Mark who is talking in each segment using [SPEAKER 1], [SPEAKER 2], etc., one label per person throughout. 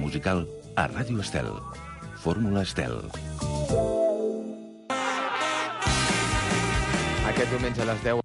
[SPEAKER 1] musical a Ràdio Estel. Fórmula Estel.
[SPEAKER 2] Aquest diumenge a les 10.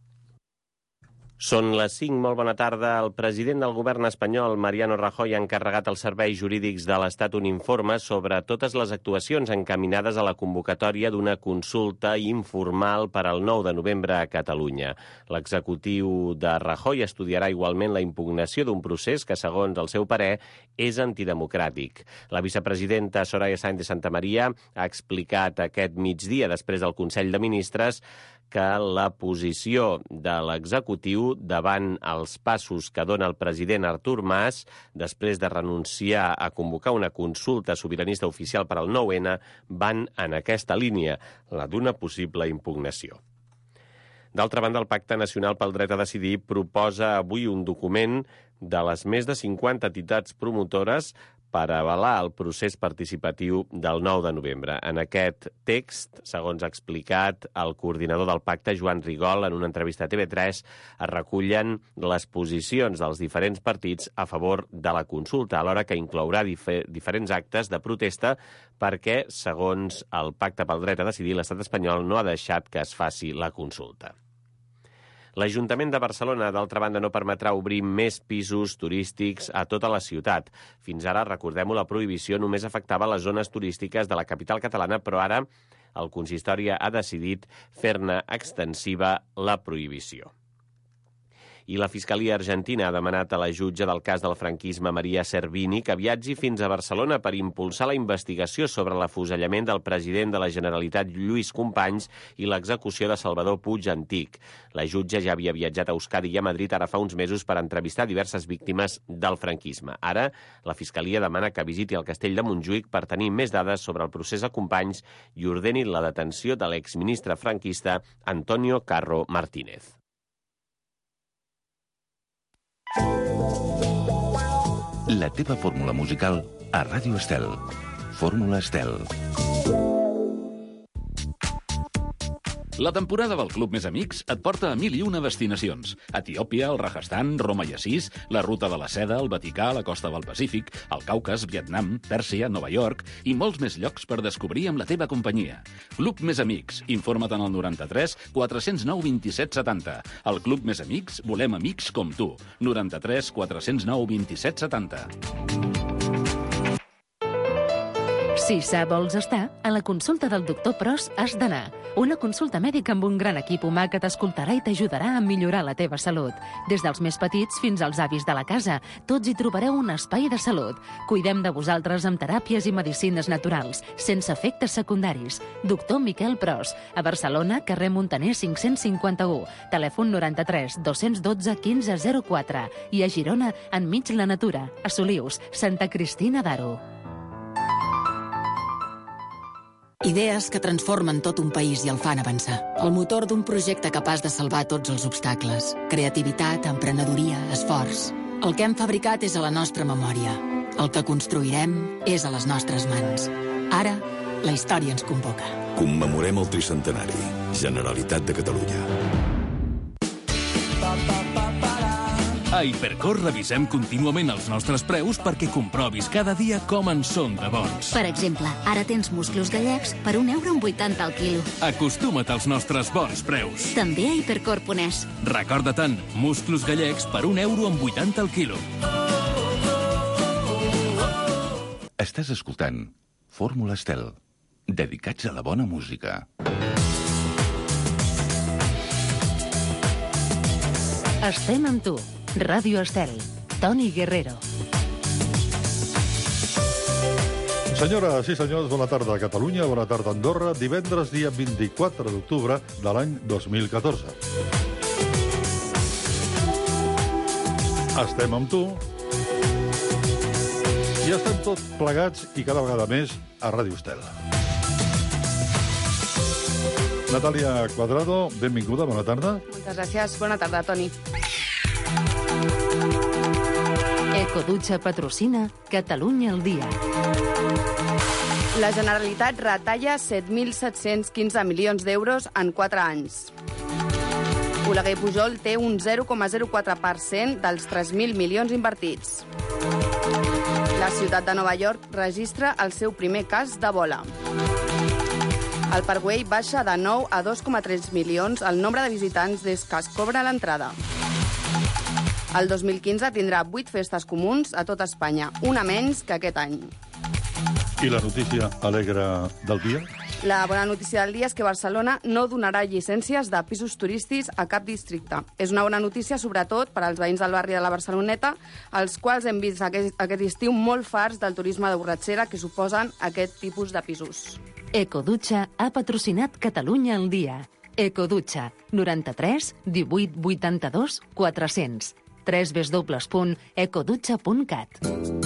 [SPEAKER 3] Són les 5, molt bona tarda. El president del govern espanyol, Mariano Rajoy, ha encarregat als serveis jurídics de l'Estat un informe sobre totes les actuacions encaminades a la convocatòria d'una consulta informal per al 9 de novembre a Catalunya. L'executiu de Rajoy estudiarà igualment la impugnació d'un procés que, segons el seu parer, és antidemocràtic. La vicepresidenta Soraya Sáenz de Santamaría ha explicat aquest migdia, després del Consell de Ministres, que la posició de l'executiu davant els passos que dona el president Artur Mas després de renunciar a convocar una consulta sobiranista oficial per al 9-N van en aquesta línia, la d'una possible impugnació. D'altra banda, el Pacte Nacional pel Dret a Decidir proposa avui un document de les més de 50 entitats promotores per avalar el procés participatiu del 9 de novembre. En aquest text, segons ha explicat el coordinador del pacte, Joan Rigol, en una entrevista a TV3, es recullen les posicions dels diferents partits a favor de la consulta, alhora que inclourà diferents actes de protesta perquè, segons el Pacte pel Dret a Decidir, l'Estat espanyol no ha deixat que es faci la consulta. L'Ajuntament de Barcelona, d'altra banda, no permetrà obrir més pisos turístics a tota la ciutat. Fins ara, recordem-ho, la prohibició només afectava les zones turístiques de la capital catalana, però ara el consistori ha decidit fer-ne extensiva la prohibició. I la Fiscalia Argentina ha demanat a la jutge del cas del franquisme, Maria Servini, que viatgi fins a Barcelona per impulsar la investigació sobre l'afusellament del president de la Generalitat, Lluís Companys, i l'execució de Salvador Puig Antic. La jutge ja havia viatjat a Euskadi i a Madrid ara fa uns mesos per entrevistar diverses víctimes del franquisme. Ara, la Fiscalia demana que visiti el castell de Montjuïc per tenir més dades sobre el procés a Companys i ordeni la detenció de l'exministre franquista Antonio Carro Martínez.
[SPEAKER 1] La teva fórmula musical a Ràdio Estel. Fórmula Estel.
[SPEAKER 4] La temporada del Club Més Amics et porta a 1001 destinacions. Etiòpia, el Rajasthan, Roma i Assís, la Ruta de la Seda, el Vaticà, la costa del Pacífic, el Caucas, Vietnam, Pèrsia, Nova York i molts més llocs per descobrir amb la teva companyia. Club Més Amics. Informa't en el 93 409 27 70. El Club Més Amics volem amics com tu. 93 409 27 70.
[SPEAKER 5] Si sa vols estar, a la consulta del doctor Pros has d'anar. Una consulta mèdica amb un gran equip humà que t'escoltarà i t'ajudarà a millorar la teva salut. Des dels més petits fins als avis de la casa, tots hi trobareu un espai de salut. Cuidem de vosaltres amb teràpies i medicines naturals, sense efectes secundaris. Doctor Miquel Pros, a Barcelona, carrer Montaner 551, telèfon 93 212 1504 i a Girona, enmig la natura, a Solius, Santa Cristina d'Aro.
[SPEAKER 6] Idees que transformen tot un país i el fan avançar. El motor d'un projecte capaç de salvar tots els obstacles. Creativitat, emprenedoria, esforç. El que hem fabricat és a la nostra memòria. El que construirem és a les nostres mans. Ara, la història ens convoca.
[SPEAKER 7] Commemorem el tricentenari. Generalitat de Catalunya.
[SPEAKER 4] A Hipercor revisem contínuament els nostres preus perquè comprovis cada dia com en són de bons.
[SPEAKER 8] Per exemple, ara tens musclos gallecs per €1,80 al quilo.
[SPEAKER 4] Acostuma't als nostres bons preus.
[SPEAKER 8] També a Hipercor.es.
[SPEAKER 4] Recorda-te'n, musclos gallecs per €1,80 al quilo.
[SPEAKER 1] Estàs escoltant Fórmula Estel, dedicats a la bona música.
[SPEAKER 5] Estem amb tu. Ràdio Estel. Toni Guerrero.
[SPEAKER 9] Senyores i senyors, bona tarda a Catalunya, bona tarda a Andorra, divendres dia 24 d'octubre de l'any 2014. Estem amb tu i estem tots plegats i cada vegada més a Ràdio Estel. Natàlia Cuadrado, benvinguda, bona tarda.
[SPEAKER 10] Moltes gràcies, bona tarda, Toni.
[SPEAKER 5] Ecodutxa patrocina Catalunya al dia.
[SPEAKER 10] La Generalitat retalla 7.715 milions d'euros en 4 anys. Oleguer Pujol té un 0,04% dels 3.000 milions invertits. La ciutat de Nova York registra el seu primer cas d'Ebola. El Paraguai baixa de 9 a 2,3 milions el nombre de visitants des que es cobra l'entrada. El 2015 tindrà 8 festes comuns a tot Espanya, una menys que aquest any.
[SPEAKER 9] I la notícia alegre del dia?
[SPEAKER 10] La bona notícia del dia és que Barcelona no donarà llicències de pisos turístics a cap districte. És una bona notícia, sobretot, per als veïns del barri de la Barceloneta, els quals hem vist aquest estiu molt farts del turisme de borratxera que suposen aquest tipus de pisos.
[SPEAKER 5] Ecodutxa ha patrocinat Catalunya al dia. Ecodutxa, 93 18 82 400. www.ecodutxa.cat.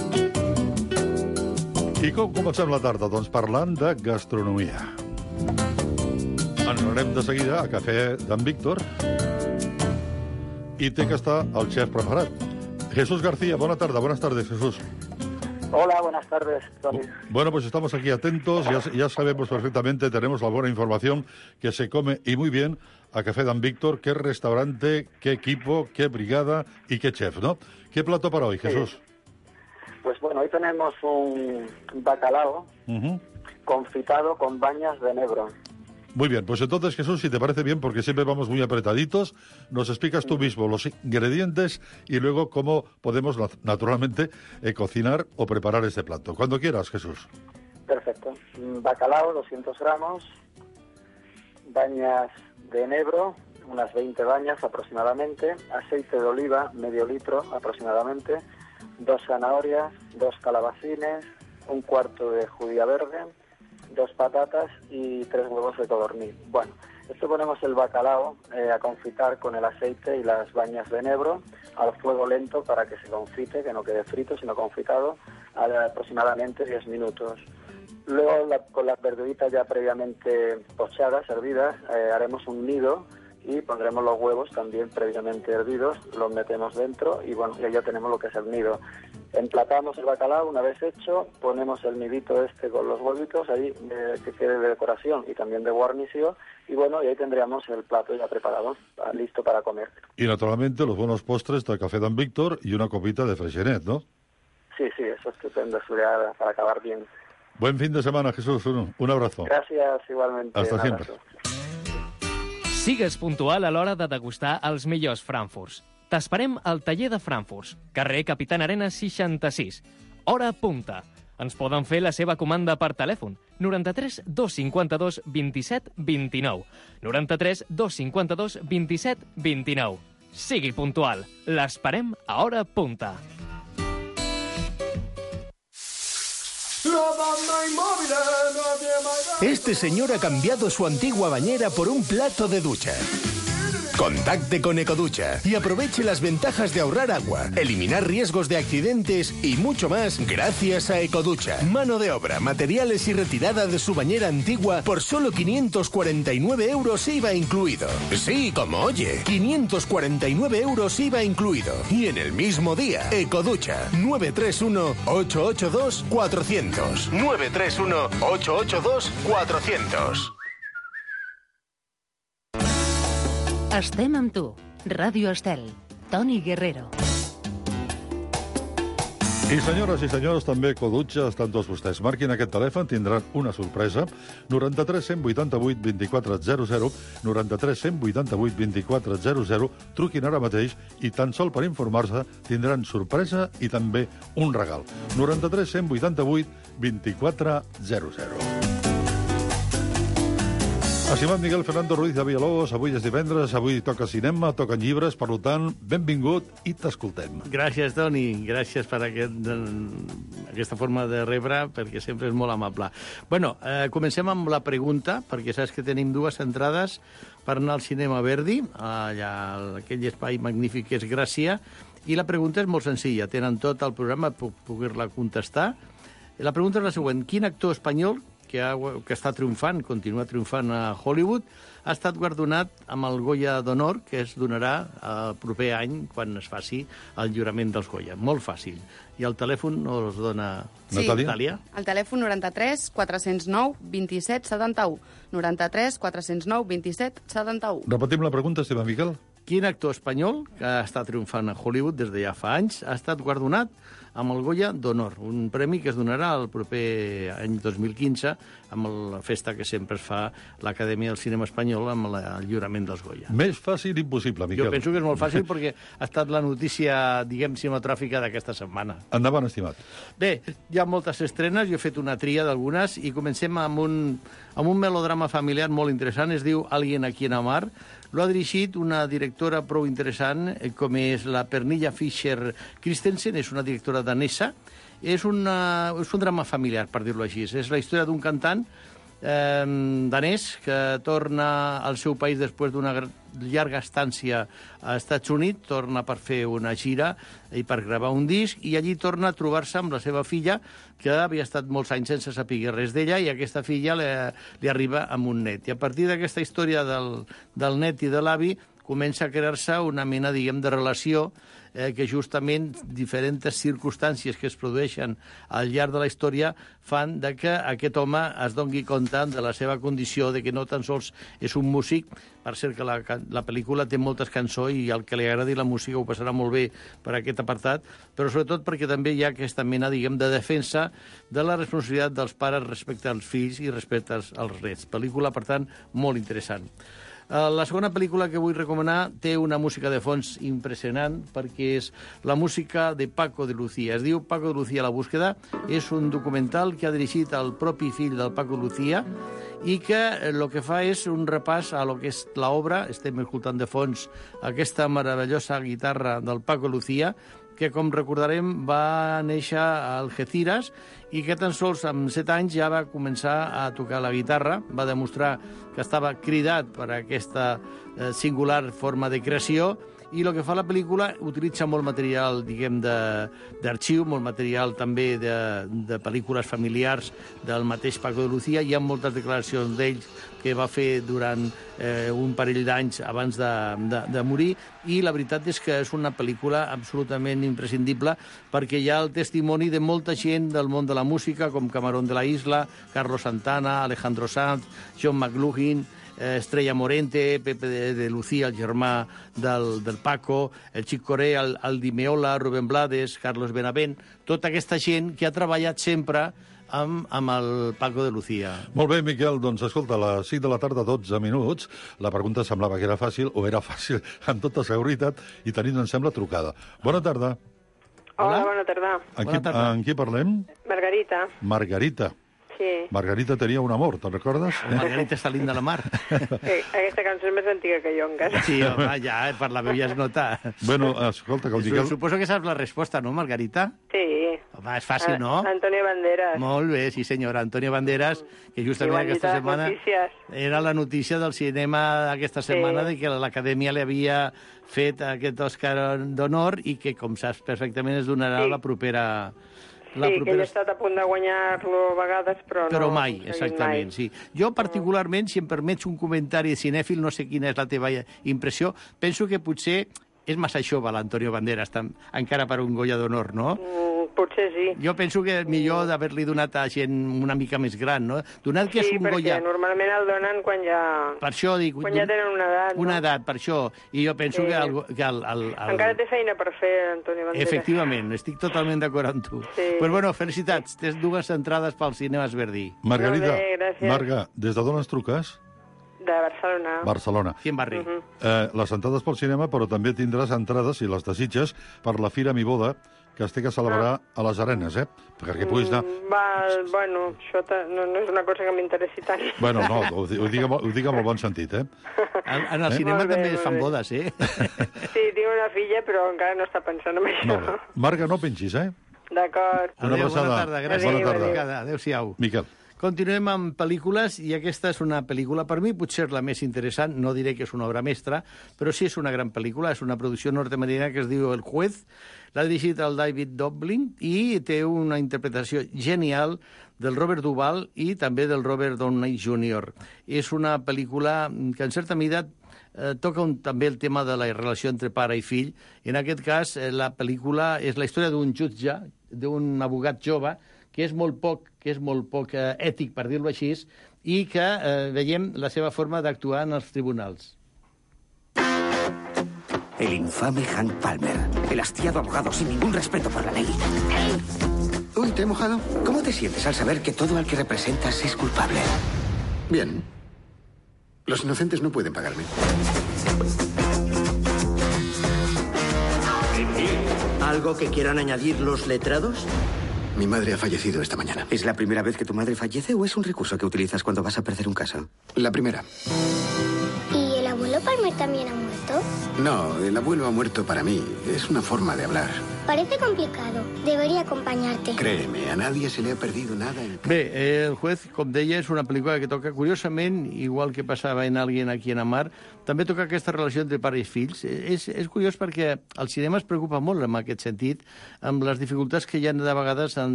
[SPEAKER 9] I com comencem la tarda? Doncs parlant de gastronomia. Ens anem de seguida a Cafè d'en Víctor i té que estar el xef preparat. Jesús García, buenas tardes, Jesús.
[SPEAKER 2] Hola, buenas tardes, Tony.
[SPEAKER 9] Bueno, pues estamos aquí atentos, ya sabemos perfectamente, tenemos la buena información que se come y muy bien a Café d'en Víctor, qué restaurante, qué equipo, qué brigada y qué chef, ¿no? ¿Qué plato para hoy, Jesús?
[SPEAKER 2] Sí. Pues bueno, hoy tenemos un bacalao confitado con bañas de enebro.
[SPEAKER 9] Muy bien, pues entonces, Jesús, si te parece bien, porque siempre vamos muy apretaditos, nos explicas tú mismo los ingredientes y luego cómo podemos, naturalmente, cocinar o preparar este plato. Cuando quieras, Jesús.
[SPEAKER 2] Perfecto. Bacalao, 200 gramos, bañas de enebro, unas 20 bañas aproximadamente, aceite de oliva, medio litro aproximadamente, 2 zanahorias, 2 calabacines, un cuarto de judía verde, 2 patatas y 3 huevos de codorniz. Bueno, esto ponemos el bacalao a confitar con el aceite y las bañas de enebro al fuego lento para que se confite, que no quede frito, sino confitado, a aproximadamente 10 minutos. Luego, con las verduritas ya previamente pochadas, hervidas, haremos un nido y pondremos los huevos también previamente hervidos, los metemos dentro y bueno, ya tenemos lo que es el nido. Emplatamos el bacalao, una vez hecho, ponemos el nidito con los huevitos ahí que quede de decoración y también de guarnición y bueno, y ahí tendríamos el plato ya preparado, listo para comer.
[SPEAKER 9] Y naturalmente los buenos postres del Café d'en Víctor y una copita de Freixenet, ¿no?
[SPEAKER 2] Sí, eso es estupendo, para acabar bien.
[SPEAKER 9] Buen fin de semana, Jesús. Un abrazo.
[SPEAKER 2] Gràcies, igualmente.
[SPEAKER 9] Hasta siempre.
[SPEAKER 11] Sigues puntual a l'hora de degustar els millors Frankfurts. T'esperem al taller de Frankfurts, carrer Capitán Arenas 66. Hora punta. Ens poden fer la seva comanda per telèfon. 93 252 27 29. 93 252 27 29. Sigui puntual. L'esperem a hora punta.
[SPEAKER 12] Este señor ha cambiado su antigua bañera por un plato de ducha. Contacte con Ecoducha y aproveche las ventajas de ahorrar agua, eliminar riesgos de accidentes y mucho más gracias a Ecoducha. Mano de obra, materiales y retirada de su bañera antigua por solo 549 euros IVA incluido. Sí, como oye, 549 euros IVA incluido. Y en el mismo día, Ecoducha, 931-882-400. 931-882-400.
[SPEAKER 5] Estem amb tu. Ràdio Estel. Toni Guerrero.
[SPEAKER 9] I senyores i senyors, també Ecodutxa, estan tots vostès. Marquin aquest telèfon, tindran una sorpresa. 93 188 2400, 93 188 2400. Truquin ara mateix i tan sol per informar-se tindran sorpresa i també un regal. 93 188 2400. Estimat Miguel Fernando Ruiz de Villalobos, avui és divendres, avui toca cinema, toquen llibres, per tant, benvingut i t'escoltem.
[SPEAKER 13] Gràcies, Toni, gràcies per aquesta forma de rebre, perquè sempre és molt amable. Bueno, comencem amb la pregunta, perquè saps que tenim 2 entrades per anar al Cinema Verdi, allà aquell espai magnífic que és Gràcia, i la pregunta és molt senzilla, tenen tot el programa per poder-la contestar. La pregunta és la següent: quin actor espanyol que està triomfant, continua triomfant a Hollywood, ha estat guardonat amb el Goya d'Honor, que es donarà el proper any quan es faci el lliurament dels Goya. Molt fàcil. I el telèfon no es dona...
[SPEAKER 10] Sí.
[SPEAKER 13] Natàlia?
[SPEAKER 10] El telèfon 93 409 27 71. 93 409 27 71.
[SPEAKER 9] Repetim la pregunta, Esteban Miquel.
[SPEAKER 13] Quin actor espanyol, que està triomfant a Hollywood des de ja fa anys, ha estat guardonat amb el Goya d'Honor, un premi que es donarà el proper any 2015 amb la festa que sempre es fa l'Acadèmia del Cinema Espanyol amb el lliurament dels Goya.
[SPEAKER 9] Més fàcil impossible, Miquel.
[SPEAKER 13] Jo penso que és molt fàcil perquè ha estat la notícia, diguem, cinematogràfica d'aquesta setmana.
[SPEAKER 9] Endavant, estimat.
[SPEAKER 13] Bé, hi ha moltes estrenes, jo he fet una tria d'algunes i comencem amb un melodrama familiar molt interessant, es diu Alguien a quien amar. Lo ha dirigit una directora prou interessant, com és la Pernilla Fischer Christensen, és una directora danesa. És un drama familiar, per dir-ho així. És la història d'un cantant danès que torna al seu país després d'una llarga estància als Estats Units, torna per fer una gira i per gravar un disc, i allí torna a trobar-se amb la seva filla, que havia estat molts anys sense saber res d'ella, i aquesta filla li arriba amb un net. I a partir d'aquesta història del net i de l'avi comença a crear-se una mena, diguem, de relació que justament diferents circumstàncies que es produeixen al llarg de la història fan de que aquest home es doni compte de la seva condició, de que no tan sols és un músic. Per cert que la pel·lícula té moltes cançons i el que li agradi la música ho passarà molt bé per aquest apartat, però sobretot perquè també hi ha aquesta mena, diguem, de defensa de la responsabilitat dels pares respecte als fills i respecte als nets. Pel·lícula, per tant, molt interessant. La segona pel·lícula que vull recomanar té una música de fons impressionant perquè és la música de Paco de Lucía. Es diu Paco de Lucía la búsqueda. És un documental que ha dirigit el propi fill del Paco de Lucía i que el que fa és un repàs a lo que és l'obra. Estem escoltant de fons aquesta meravellosa guitarra del Paco Lucía, que, com recordarem, va néixer a Algeciras i que tan sols amb 7 anys ja va començar a tocar la guitarra, va demostrar que estava cridat per aquesta singular forma de creació, i el que fa la pel·lícula utilitza molt material, diguem, d'arxiu, molt material també de pel·lícules familiars del mateix Paco de Lucía. Hi ha moltes declaracions d'ells que va fer durant un parell d'anys abans de morir, i la veritat és que és una pel·lícula absolutament imprescindible perquè hi ha el testimoni de molta gent del món de la música, com Camarón de la Isla, Carlos Santana, Alejandro Sanz, John McLaughlin, Estrella Morente, Pepe de Lucía, el germà del Paco, el Chic Corea, el Di Meola, Rubén Blades, Carlos Benavent, tota aquesta gent que ha treballat sempre amb el Paco de Lucía.
[SPEAKER 9] Molt bé, Miquel, doncs escolta, a les 5 de la tarda, 12 minuts, la pregunta semblava que era fàcil, o era fàcil amb tota seguretat, i tenim, em sembla, trucada. Bona tarda.
[SPEAKER 14] Hola, bona tarda.
[SPEAKER 9] Amb qui parlem?
[SPEAKER 14] Margarita.
[SPEAKER 9] Margarita.
[SPEAKER 14] Sí.
[SPEAKER 9] Margarita tenia un amor, te'n recordes?
[SPEAKER 13] Margarita salint de la mar.
[SPEAKER 14] Aquesta cançó és més antiga que jo, encara.
[SPEAKER 13] Sí, home, ja, per la veu ja es nota.
[SPEAKER 9] Bueno, escolta, que el Miquel...
[SPEAKER 13] Suposo que saps la resposta, no, Margarita?
[SPEAKER 14] Sí.
[SPEAKER 13] Home, és fàcil, no?
[SPEAKER 14] Antonio Banderas.
[SPEAKER 13] Molt bé, sí senyora, Antonio Banderas, que justament aquesta setmana era la notícia del cinema aquesta setmana, de que l'Acadèmia li havia fet aquest Òscar d'honor i que, com saps perfectament, es donarà la propera...
[SPEAKER 14] Sí, que ell ha estat a punt de guanyar-lo a vegades, però no...
[SPEAKER 13] Però mai, exactament, sí. Jo, particularment, si em permets un comentari cinèfil, no sé quina és la teva impressió, penso que potser és massa jove l'Antonio Banderas, encara per un Goya d'honor, no?
[SPEAKER 14] Potser sí.
[SPEAKER 13] Jo penso que és millor d'haver-li donat a gent una mica més gran, no? Donat que és un Goya...
[SPEAKER 14] Sí, perquè normalment el donen quan ja...
[SPEAKER 13] Per això dic...
[SPEAKER 14] Quan ja tenen una edat, no?
[SPEAKER 13] Una edat, per això. I jo penso que
[SPEAKER 14] encara té feina per fer, Antonio Banderas.
[SPEAKER 13] Efectivament, estic totalment d'acord amb tu.
[SPEAKER 14] Sí.
[SPEAKER 13] Pues bueno, felicitats. Tens 2 entrades pel cinema Esberdí.
[SPEAKER 9] Margarita,
[SPEAKER 14] gràcies.
[SPEAKER 9] Marga, des de d'on ens truques?
[SPEAKER 14] De Barcelona.
[SPEAKER 9] Barcelona.
[SPEAKER 13] Aquí en Barri.
[SPEAKER 9] Les entrades pel cinema, però també tindràs entrades, si les desitges, per la Fira Mi Boda, que es té que celebrar a les Arenes, perquè puguis anar...
[SPEAKER 14] Bueno, això no és una cosa que m'interessi tant.
[SPEAKER 9] Bueno, no, ho dic amb el bon sentit,
[SPEAKER 13] En el cinema també es fan bodes,
[SPEAKER 14] Sí, tinc una filla, però encara no està pensant en això.
[SPEAKER 9] No. Marga, no pengis,
[SPEAKER 14] D'acord.
[SPEAKER 9] Una passada.
[SPEAKER 13] Bona tarda, gràcies.
[SPEAKER 9] Bona tarda.
[SPEAKER 13] Adéu-siau.
[SPEAKER 9] Miquel.
[SPEAKER 13] Continuem amb pel·lícules, i aquesta és una pel·lícula, per mi potser la més interessant, no diré que és una obra mestra, però sí és una gran pel·lícula, és una producció nord-americana que es diu El Juez, l'ha dirigit el David Doblin, i té una interpretació genial del Robert Duvall i també del Robert Downey Jr. És una pel·lícula que en certa mida toca també el tema de la relació entre pare i fill. En aquest cas, la pel·lícula és la història d'un jutge, d'un abogat jove, que és molt poc ètic, per dir-ho així, i que veiem la seva forma d'actuar en els tribunals.
[SPEAKER 15] El infame Hank Palmer. El hastiado abogado sin ningún respeto por la ley. Uy, ¿te he mojado? ¿Cómo te sientes al saber que todo al que representas es culpable?
[SPEAKER 16] Bien. Los inocentes no pueden pagarme.
[SPEAKER 15] ¿Algo que quieran añadir los letrados?
[SPEAKER 16] Mi madre ha fallecido esta mañana.
[SPEAKER 15] ¿Es la primera vez que tu madre fallece o es un recurso que utilizas cuando vas a perder un caso?
[SPEAKER 16] La primera.
[SPEAKER 17] ¿Y el abuelo Palmer también ha muerto?
[SPEAKER 16] No, el abuelo ha muerto para mí. Es una forma de hablar.
[SPEAKER 17] Parece complicado. Debería acompañarte.
[SPEAKER 16] Créeme, a nadie se le ha perdido nada en...
[SPEAKER 13] Bé, El juez, com deia, és una pel·lícula que toca, curiosament, igual que passava en Alguien a quien amar, també toca aquesta relació entre pare i fills. És curiós perquè el cinema es preocupa molt en aquest sentit, amb les dificultats que hi ha de vegades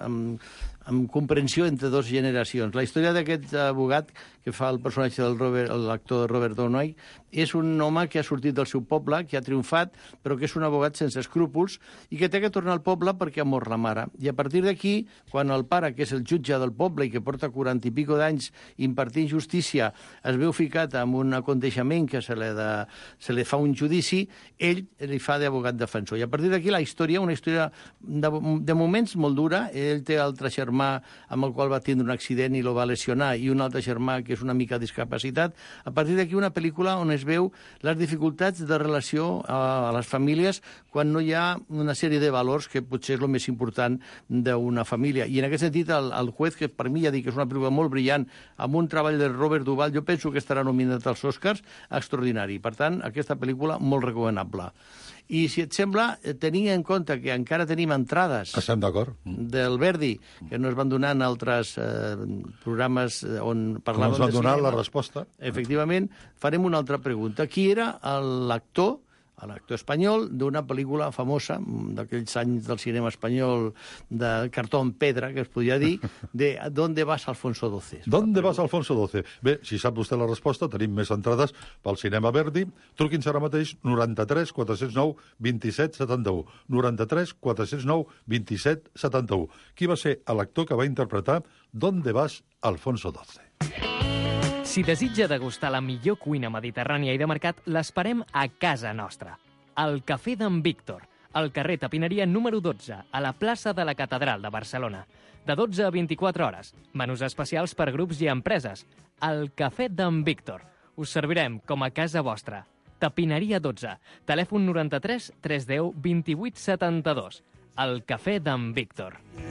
[SPEAKER 13] amb comprensió entre dues generacions. La història d'aquest abogat que fa el personatge de l'actor Robert Downey és un home que ha sortit del seu poble, que ha triomfat, però que és un abogat sense escrúpols i que té que tornar al poble perquè ha mort la mare. I a partir d'aquí, quan el pare, que és el jutge del poble i que porta 40 i pico d'anys impartint justícia, es veu ficat amb un aconteixement que se li fa un judici, ell li fa d'abogat defensor. I a partir d'aquí la història, una història de moments molt dura. Ell té altre germà amb el qual va tindre un accident i lo va lesionar, i un altre germà que és una mica discapacitat. A partir d'aquí una pel·lícula on es veu les dificultats de relació a les famílies quan no hi ha una sèrie de valors que potser és el més important d'una família. I en aquest sentit, el juez, que per mi ja dic que és una pel·lícula molt brillant, amb un treball de Robert Duvall, jo penso que estarà nominat als Oscars, extraordinari. Per tant, aquesta pel·lícula molt recomanable. I, si et sembla, tenint en compte que encara tenim entrades del Verdi, que no es van donar en altres programes on parlàvem de cinema.
[SPEAKER 9] No ens van donar la resposta.
[SPEAKER 13] Efectivament, farem una altra pregunta. Qui era l'actor espanyol d'una pel·lícula famosa, d'aquells anys del cinema espanyol de cartó en pedra, que es podria dir, de ¿Dónde vas, Alfonso XII?
[SPEAKER 9] ¿Dónde vas, Alfonso XII? Bé, si sap vostè la resposta, tenim més entrades pel cinema Verdi. Truqui'ns ara mateix 93 409 27 71. 93 409 27 71. Qui va ser l'actor que va interpretar ¿Dónde vas, Alfonso XII?
[SPEAKER 11] Si desitja degustar la millor cuina mediterrània i de mercat, l'esperem a casa nostra. Al Cafè d'en Víctor, al carrer Tapineria número 12, a la plaça de la Catedral de Barcelona. De 12 a 24 hores. Menús especials per grups i empreses. Al Cafè d'en Víctor. Us servirem com a casa vostra. Tapineria 12. Telèfon 93 310 28 72. Al Cafè d'en Víctor.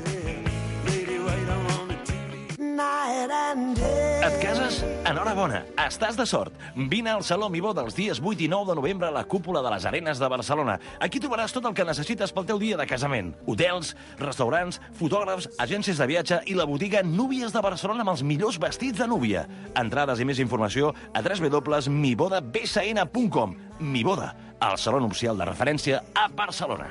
[SPEAKER 18] Et cases? Enhorabona, estàs de sort. Vine al Saló Mibó dels dies 8 i 9 de novembre a la cúpula de les Arenes de Barcelona. Aquí trobaràs tot el que necessites pel teu dia de casament. Hotels, restaurants, fotògrafs, agències de viatge i la botiga Núvies de Barcelona amb els millors vestits de núvia. Entrades i més informació a www.mibodabsn.com. Miboda, el saló nupcial de referència a Barcelona.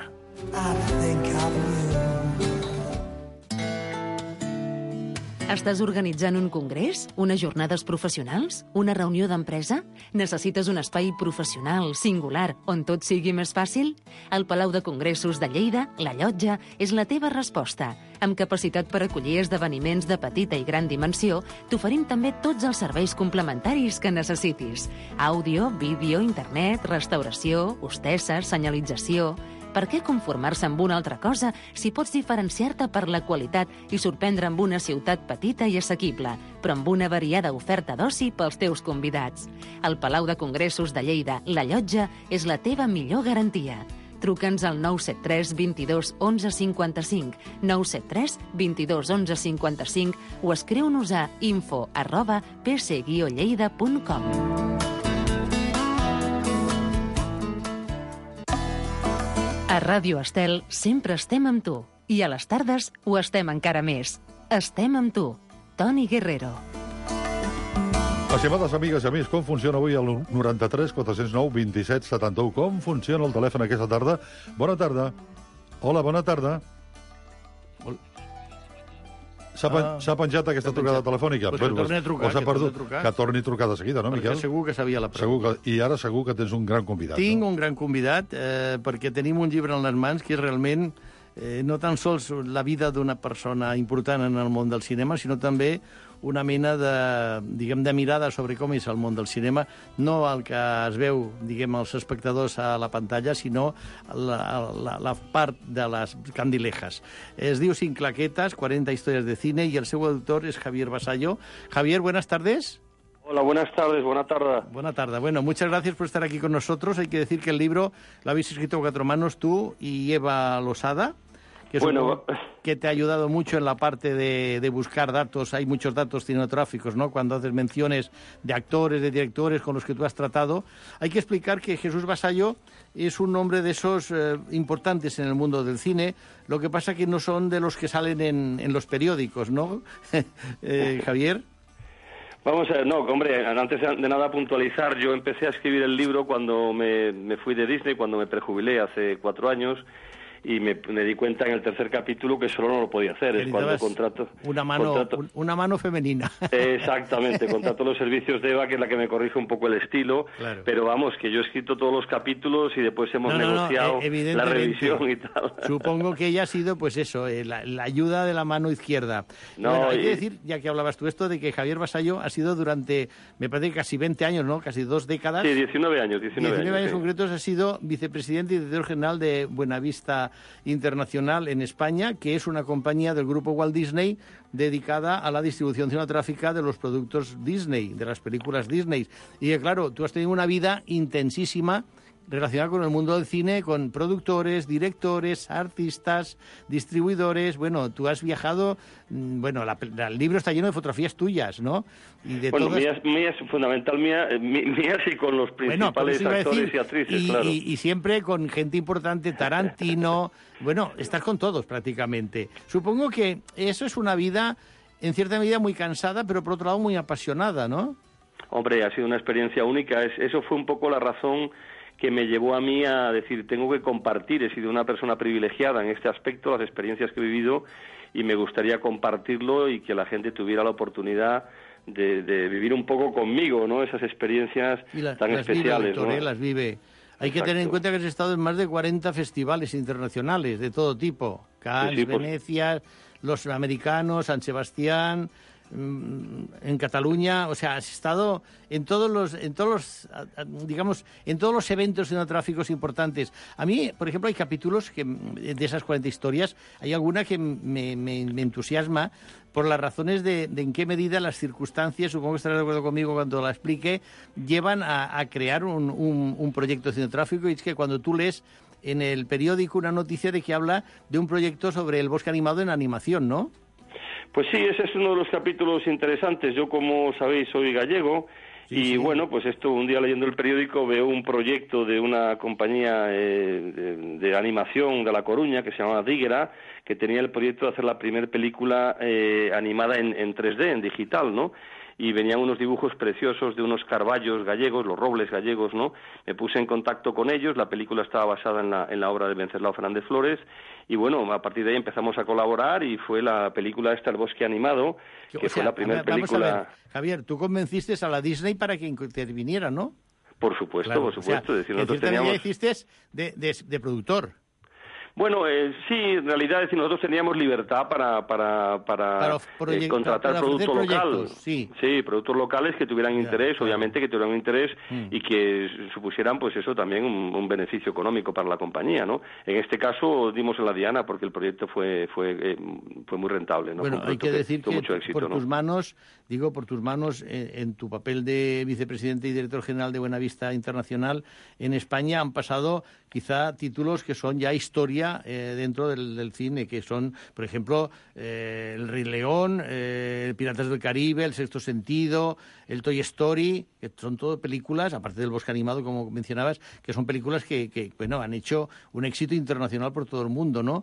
[SPEAKER 5] Estàs organitzant un congrés? Unes jornades professionals? Una reunió d'empresa? Necessites un espai professional, singular, on tot sigui més fàcil? El Palau de Congressos de Lleida, La Llotja, és la teva resposta. Amb capacitat per acollir esdeveniments de petita i gran dimensió, t'oferim també tots els serveis complementaris que necessitis. Àudio, vídeo, internet, restauració, hostesses, senyalització... Per què conformar-se amb una altra cosa si pots diferenciar-te per la qualitat i sorprendre amb una ciutat petita i assequible, però amb una variada oferta d'oci pels teus convidats? El Palau de Congressos de Lleida, La Llotja, és la teva millor garantia. Truca'ns al 973 22 11 55, 973 22 11 55 o escriu-nos a info@pc-lleida.com. A Ràdio Estel sempre estem amb tu. I a les tardes ho estem encara més. Estem amb tu. Toni Guerrero.
[SPEAKER 9] Estimades amigues i amics, com funciona avui el 93 409 27 71? Com funciona el telèfon aquesta tarda? Bona tarda. Hola, bona tarda. S'ha penjat aquesta trucada telefònica?
[SPEAKER 13] Pues que torni a trucar.
[SPEAKER 9] Que torni a trucar de seguida, no, Miquel?
[SPEAKER 13] Perquè segur que sabia la pregunta.
[SPEAKER 9] I ara segur que tens un gran convidat.
[SPEAKER 13] Tinc un gran convidat perquè tenim un llibre en les mans que és realment no tan sols la vida d'una persona important en el món del cinema, sinó també una mena de mirada sobre com és el món del cinema, no el que es veu, els espectadors a la pantalla, sinó la part de les candilejas. Es diu Sin claquetas, 40 historias de cine, y el seu autor es Javier Vasallo. Javier, buenas tardes.
[SPEAKER 19] Hola, buenas tardes, buena tarde.
[SPEAKER 13] Buena tarde. Bueno, muchas gracias por estar aquí con nosotros. Hay que decir que el libro lo habéis escrito a 4 manos tú y Eva Losada, que que te ha ayudado mucho en la parte de buscar datos. Hay muchos datos cinematográficos, ¿no? Cuando haces menciones de actores, de directores con los que tú has tratado. Hay que explicar que Jesús Vasallo es un hombre de esos importantes en el mundo del cine. Lo que pasa que no son de los que salen en los periódicos, ¿no? Javier.
[SPEAKER 19] Vamos a ver, no, hombre, antes de nada puntualizar, yo empecé a escribir el libro cuando me fui de Disney, cuando me prejubilé hace 4 años, y me di cuenta en el 3er capítulo que solo no lo podía hacer. Es cuando contrato...
[SPEAKER 13] Una mano femenina.
[SPEAKER 19] Exactamente, contrato los servicios de Eva, que es la que me corrige un poco el estilo, claro. Pero vamos, que yo he escrito todos los capítulos y después hemos negociado la revisión y tal.
[SPEAKER 13] Supongo que ella ha sido, pues eso, la ayuda de la mano izquierda. Bueno, hay que decir, ya que hablabas tú esto, de que Javier Vasallo ha sido durante, me parece, casi 20 años, ¿no? Casi 2 décadas.
[SPEAKER 19] Sí, 19 años.
[SPEAKER 13] 19 años
[SPEAKER 19] sí.
[SPEAKER 13] Concretos, ha sido vicepresidente y director general de Buenavista Internacional en España, que es una compañía del grupo Walt Disney dedicada a la distribución cinematográfica de los productos Disney, de las películas Disney. Y claro, tú has tenido una vida intensísima relacionada con el mundo del cine, con productores, directores, artistas, distribuidores. Bueno, tú has viajado, bueno, el libro está lleno de fotografías tuyas, ¿no? Y de
[SPEAKER 19] bueno, mías, fundamental mías y con los principales actores y actrices, claro.
[SPEAKER 13] Y siempre con gente importante, Tarantino. Bueno, estás con todos prácticamente. Supongo que eso es una vida, en cierta medida, muy cansada, pero por otro lado muy apasionada, ¿no?
[SPEAKER 19] Hombre, ha sido una experiencia única. Eso fue un poco la razón que me llevó a mí a decir, tengo que compartir, he sido una persona privilegiada en este aspecto, las experiencias que he vivido, y me gustaría compartirlo y que la gente tuviera la oportunidad de vivir un poco conmigo, ¿no? Esas experiencias tan especiales,
[SPEAKER 13] vive,
[SPEAKER 19] ¿no?
[SPEAKER 13] Las vive. Hay que tener en cuenta que has estado en más de 40 festivales internacionales de todo tipo. Cannes, Venecia, los americanos, San Sebastián, en Cataluña. O sea, has estado en todos los eventos cinematográficos importantes. A mí, por ejemplo, hay capítulos que de esas 40 historias, hay alguna que me entusiasma por las razones de en qué medida las circunstancias, supongo que estarás de acuerdo conmigo cuando la explique, llevan a crear un proyecto cinematográfico. Y es que cuando tú lees en el periódico una noticia de que habla de un proyecto sobre el bosque animado en animación, ¿no?
[SPEAKER 19] Pues sí, ese es uno de los capítulos interesantes. Yo, como sabéis, soy gallego. Sí. Bueno, pues esto, un día leyendo el periódico veo un proyecto de una compañía de animación de La Coruña que se llama Díguera, que tenía el proyecto de hacer la primera película animada en 3D, en digital, ¿no? Y venían unos dibujos preciosos de unos carballos gallegos, los robles gallegos, ¿no? Me puse en contacto con ellos, la película estaba basada en la obra de Venceslao Fernández Flores, y bueno, a partir de ahí empezamos a colaborar y fue la película esta, El Bosque Animado, que fue la primera película...
[SPEAKER 13] Vamos a ver, Javier, tú convenciste a la Disney para que interviniera, ¿no?
[SPEAKER 19] Por supuesto, claro, por supuesto.
[SPEAKER 13] O sea, nosotros teníamos... hiciste de productor.
[SPEAKER 19] Bueno, sí, en realidad nosotros teníamos libertad para contratar producto local.
[SPEAKER 13] Sí,
[SPEAKER 19] productos locales que tuvieran interés, obviamente que tuvieran interés y que supusieran, pues eso, también un beneficio económico para la compañía, ¿no? En este caso dimos en la diana porque el proyecto fue muy rentable, ¿no?
[SPEAKER 13] Bueno, hay que decir que
[SPEAKER 19] mucho éxito,
[SPEAKER 13] por tus manos, en tu papel de vicepresidente y director general de Buenavista Internacional en España han pasado quizá títulos que son ya historia dentro del cine, que son, por ejemplo, El Rey León, Piratas del Caribe, El Sexto Sentido, el Toy Story, que son todo películas, aparte del Bosque Animado, como mencionabas, que son películas que han hecho un éxito internacional por todo el mundo, ¿no?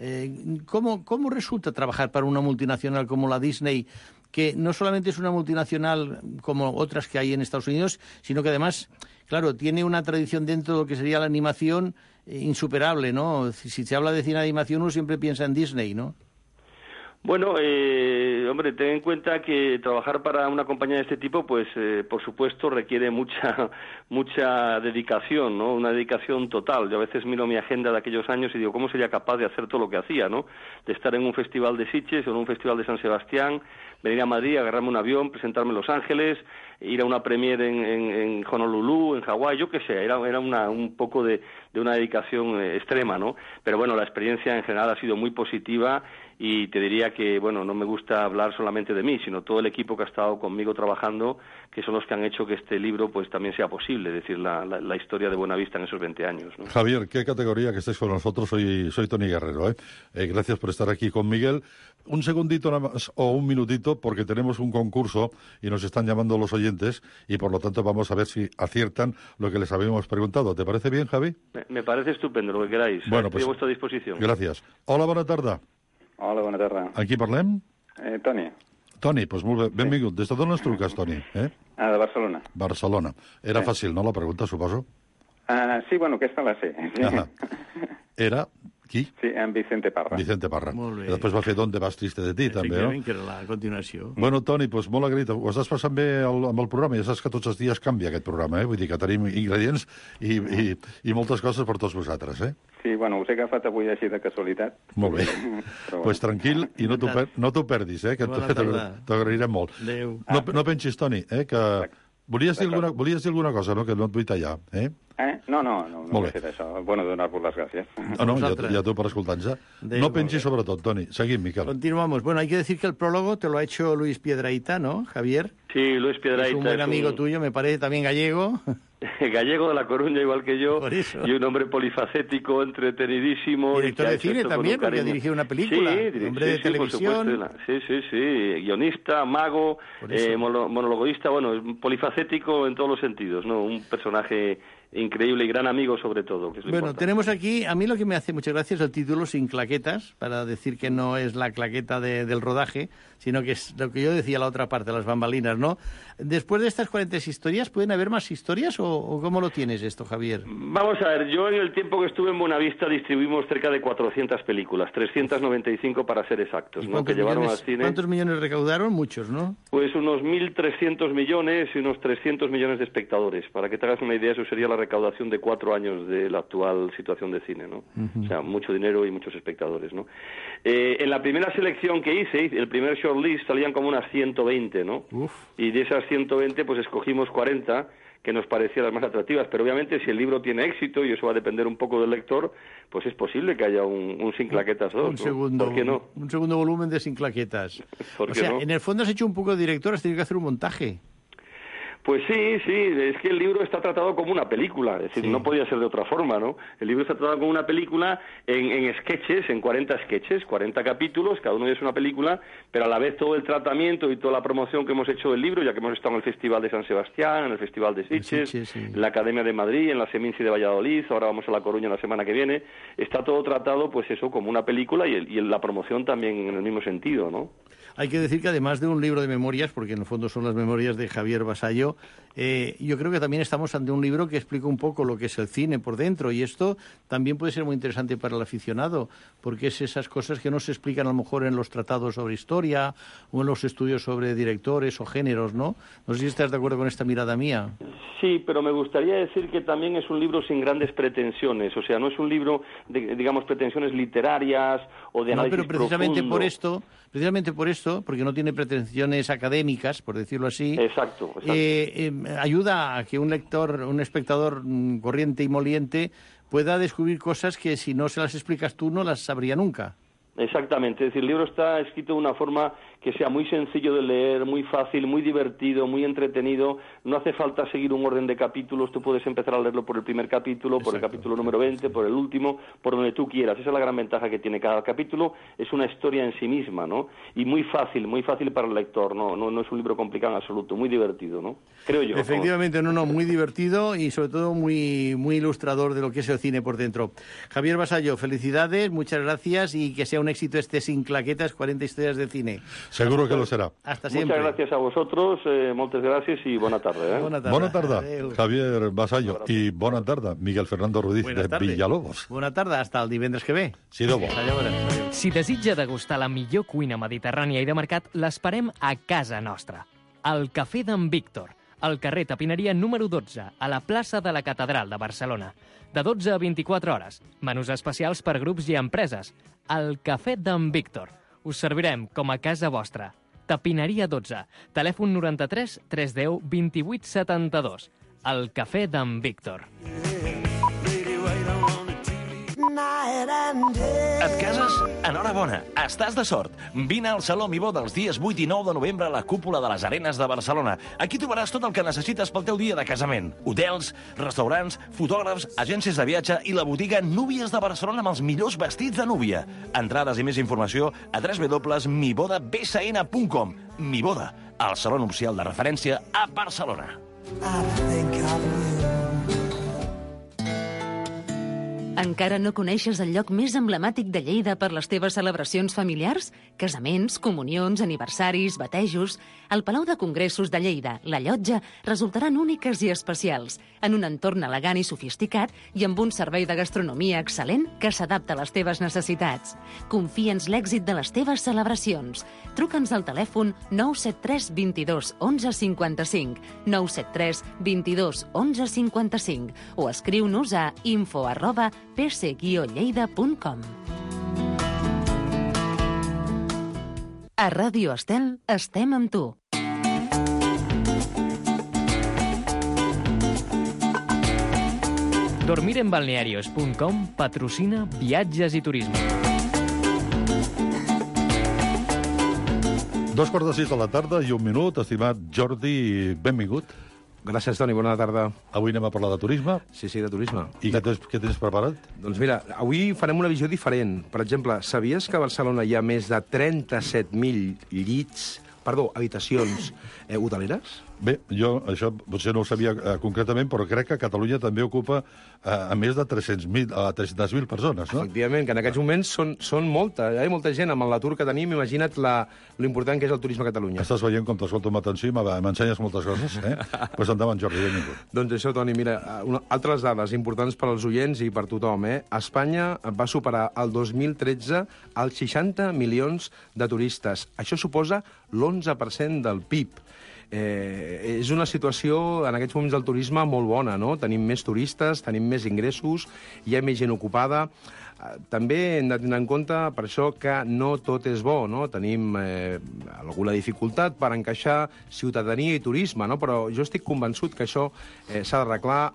[SPEAKER 13] ¿Cómo resulta trabajar para una multinacional como la Disney, que no solamente es una multinacional como otras que hay en Estados Unidos, sino que además, claro, tiene una tradición dentro de lo que sería la animación insuperable, ¿no? Si se habla de cine de animación, uno siempre piensa en Disney, ¿no?
[SPEAKER 19] Bueno, hombre, ten en cuenta que trabajar para una compañía de este tipo, pues, por supuesto, requiere mucha dedicación, ¿no? Una dedicación total. Yo a veces miro mi agenda de aquellos años y digo, ¿cómo sería capaz de hacer todo lo que hacía, ¿no? De estar en un festival de Sitges o en un festival de San Sebastián, venir a Madrid, agarrarme un avión, presentarme en Los Ángeles, ir a una premiere en Honolulu, en Hawái, yo qué sé, era un poco de una dedicación extrema, ¿no? Pero bueno, la experiencia en general ha sido muy positiva y te diría que, bueno, no me gusta hablar solamente de mí, sino todo el equipo que ha estado conmigo trabajando, que son los que han hecho que este libro pues también sea posible, es decir, la historia de Buenavista en esos 20 años, ¿no?
[SPEAKER 9] Javier, qué categoría que estés con nosotros, soy Toni Guerrero, gracias por estar aquí con Miguel. Un segundito nada más, o un minutito, porque tenemos un concurso y nos están llamando los oyentes y por lo tanto vamos a ver si aciertan lo que les habíamos preguntado. ¿Te parece bien, Javi?
[SPEAKER 19] Me parece estupendo, lo que queráis.
[SPEAKER 9] Bueno,
[SPEAKER 19] estoy a vuestra disposición.
[SPEAKER 9] Gracias. Hola, bona tarda.
[SPEAKER 20] Hola, bona tarda.
[SPEAKER 9] Amb qui parlem?
[SPEAKER 20] Toni.
[SPEAKER 9] Toni, doncs molt bé. Benvingut. Des d'on ens truques, Toni?
[SPEAKER 20] De Barcelona.
[SPEAKER 9] Barcelona. Era fàcil, no, la pregunta, suposo?
[SPEAKER 20] Sí, bueno, aquesta la sé.
[SPEAKER 9] Era... Qui?
[SPEAKER 20] Sí, en Vicente Parra.
[SPEAKER 9] Vicente Parra.
[SPEAKER 13] Molt bé.
[SPEAKER 9] I després va fer Donde vas triste de ti, també, no?
[SPEAKER 13] Que era la continuació.
[SPEAKER 9] Bueno, Toni, doncs molt agraït. Ho estàs passant bé amb el programa. Ja saps que tots els dies canvia aquest programa, Vull dir que tenim ingredients i moltes coses per tots vosaltres,
[SPEAKER 20] Sí, bueno, us he agafat avui així de casualitat.
[SPEAKER 9] Molt bé. Doncs tranquil i no t'ho perdis, que t'agrairem molt.
[SPEAKER 13] Adéu.
[SPEAKER 9] No pensis, Toni, que... Volies dir alguna cosa, no? Que no et vull tallar,
[SPEAKER 20] No vull fer això. Bueno, donar-vos les gràcies.
[SPEAKER 9] No, ya tú para escoltar-nos. No pensis sobretot, Toni. Seguim, Miquel.
[SPEAKER 13] Continuamos. Bueno, hay que decir que el prólogo te lo ha hecho Luis Piedrahita, ¿no, Javier?
[SPEAKER 19] Sí, Luis Piedrahita.
[SPEAKER 13] Es un buen amigo tuyo, me parece, también gallego.
[SPEAKER 19] Gallego de La Coruña, igual que yo, y un hombre polifacético, entretenidísimo.
[SPEAKER 13] Director de cine también, porque ha dirigido una película. Hombre de televisión.
[SPEAKER 19] Sí. Guionista, mago, monologuista, bueno, polifacético en todos los sentidos, ¿no? Un personaje increíble y gran amigo sobre todo. Que es
[SPEAKER 13] bueno, tenemos aquí, a mí lo que me hace muchas gracias es el título Sin claquetas, para decir que no es la claqueta del rodaje, sino que es lo que yo decía la otra parte, las bambalinas, ¿no? Después de estas 40 historias, ¿pueden haber más historias o cómo lo tienes esto, Javier?
[SPEAKER 19] Vamos a ver, yo en el tiempo que estuve en Buenavista distribuimos cerca de 400 películas, 395 para ser exactos, ¿no? Que llevaron al cine.
[SPEAKER 13] ¿Cuántos millones recaudaron? Muchos, ¿no?
[SPEAKER 19] Pues unos 1.300 millones y unos 300 millones de espectadores. Para que te hagas una idea, eso sería la recaudación de 4 años de la actual situación de cine, ¿no? O sea, mucho dinero y muchos espectadores, ¿no? En la primera selección que hice, el primer shortlist, salían como unas 120, ¿no? Y de esas 120, pues escogimos 40 que nos parecían las más atractivas, pero obviamente si el libro tiene éxito, y eso va a depender un poco del lector, pues es posible que haya un Sin claquetas 2,
[SPEAKER 13] segundo,
[SPEAKER 19] ¿por qué no?
[SPEAKER 13] Un segundo volumen de Sin claquetas.
[SPEAKER 19] O sea,
[SPEAKER 13] en el fondo has hecho un poco de director, has tenido que hacer un montaje.
[SPEAKER 19] Pues sí, es que el libro está tratado como una película, es decir, no podía ser de otra forma, ¿no? El libro está tratado como una película en sketches, en 40 sketches, 40 capítulos, cada uno es una película, pero a la vez todo el tratamiento y toda la promoción que hemos hecho del libro, ya que hemos estado en el Festival de San Sebastián, en el Festival de Sitges, en la Academia de Madrid, en la Seminci de Valladolid, ahora vamos a La Coruña la semana que viene, está todo tratado, pues eso, como una película y la promoción también en el mismo sentido, ¿no?
[SPEAKER 13] Hay que decir que además de un libro de memorias, porque en el fondo son las memorias de Javier Vasallo, yo creo que también estamos ante un libro que explica un poco lo que es el cine por dentro, y esto también puede ser muy interesante para el aficionado, porque es esas cosas que no se explican a lo mejor en los tratados sobre historia o en los estudios sobre directores o géneros, ¿no? No sé si estás de acuerdo con esta mirada mía.
[SPEAKER 19] Sí, pero me gustaría decir que también es un libro sin grandes pretensiones, o sea, no es un libro de, digamos, pretensiones literarias o de análisis
[SPEAKER 13] pero precisamente
[SPEAKER 19] profundo.
[SPEAKER 13] Precisamente por esto, porque no tiene pretensiones académicas, por decirlo así.
[SPEAKER 19] Exacto.
[SPEAKER 13] Ayuda a que un lector, un espectador corriente y moliente pueda descubrir cosas que si no se las explicas tú no las sabría nunca.
[SPEAKER 19] Exactamente, es decir, el libro está escrito de una forma que sea muy sencillo de leer, muy fácil, muy divertido, muy entretenido, no hace falta seguir un orden de capítulos, tú puedes empezar a leerlo por el primer capítulo, por el capítulo número 20, por el último, por donde tú quieras, esa es la gran ventaja que tiene cada capítulo, es una historia en sí misma, ¿no? Y muy fácil para el lector, no es un libro complicado en absoluto, muy divertido, ¿no? Creo yo.
[SPEAKER 13] Efectivamente, muy divertido y sobre todo muy, muy ilustrador de lo que es el cine por dentro. Javier Vasallo, felicidades, muchas gracias y que sea un éxito este Sin claquetas, 40 historias de cine.
[SPEAKER 9] Seguro que lo será.
[SPEAKER 13] Hasta siempre.
[SPEAKER 19] Muchas gracias a vosotros, moltes gràcies i bona tarda.
[SPEAKER 9] Bona tarda, Javier Basallo. I bona tarda, Miguel Fernando Ruiz de Villalobos.
[SPEAKER 13] Bona tarda, hasta el divendres que ve.
[SPEAKER 9] Sí, de bo.
[SPEAKER 11] Si desitja degustar la millor cuina mediterrània i de mercat, l'esperem a casa nostra. Al Cafè d'en Víctor, al carrer Tapineria número 12, a la plaça de la Catedral de Barcelona. De 12 a 24 hores. Menús especials per grups i empreses. Al Cafè d'en Víctor. Us servirem com a casa vostra. Tapineria 12. Telèfon 93 310 28 72. Al Cafè d'en Víctor.
[SPEAKER 18] Et cases? Enhorabona, estàs de sort. Vine al Saló Mibó dels dies 8 i 9 de novembre a la cúpula de les Arenes de Barcelona. Aquí trobaràs tot el que necessites pel teu dia de casament. Hotels, restaurants, fotògrafs, agències de viatge i la botiga Núvies de Barcelona amb els millors vestits de núvia. Entrades i més informació a www.mibodabsn.com. Miboda, el saló nupcial de referència a Barcelona.
[SPEAKER 5] Encara no coneixes el lloc més emblemàtic de Lleida per les teves celebracions familiars? Casaments, comunions, aniversaris, batejos... El Palau de Congressos de Lleida, la Llotja, resultaran úniques i especials, en un entorn elegant i sofisticat i amb un servei de gastronomia excel·lent que s'adapta a les teves necessitats. Confia'ns l'èxit de les teves celebracions. Truca'ns al telèfon 973 22 11 55, 973 22 11 55 o escriu-nos a info@pc-lleida.com. A Ràdio Estel estem amb tu.
[SPEAKER 11] Dormirenbalnearios.com patrocina viatges i turisme.
[SPEAKER 9] 2:45 de la tarda i 1 minut. Estimat Jordi, benvingut.
[SPEAKER 21] Gràcies, Toni, bona tarda.
[SPEAKER 9] Avui anem a parlar de turisme.
[SPEAKER 21] Sí, de turisme.
[SPEAKER 9] I què tens preparat?
[SPEAKER 21] Doncs mira, avui farem una visió diferent. Per exemple, sabies que a Barcelona hi ha més de 37.000 habitacions hoteleres?
[SPEAKER 9] Bé, jo això potser no ho sabia concretament, però crec que Catalunya també ocupa a més de 300.000 persones, no?
[SPEAKER 21] Efectivament, que en aquests moments són molta. Hi ha molta gent amb l'atur que tenim. Imagina't l'important que és el turisme a Catalunya.
[SPEAKER 9] Estàs veient com t'escolto amb atenció i m'ensenyes moltes coses, eh? Doncs endavant, Jordi, benvingut.
[SPEAKER 21] Doncs això, Toni, mira, altres dades importants per als oients i per tothom, eh? Espanya va superar el 2013 els 60 milions de turistes. Això suposa l'11% del PIB. És una situació, en aquests moments del turisme, molt bona, no? Tenim més turistes, tenim més ingressos, hi ha més gent ocupada. També hem de tenir en compte, per això, que no tot és bo, no? Tenim alguna dificultat per encaixar ciutadania i turisme, no? Però jo estic convençut que això s'ha d'arreglar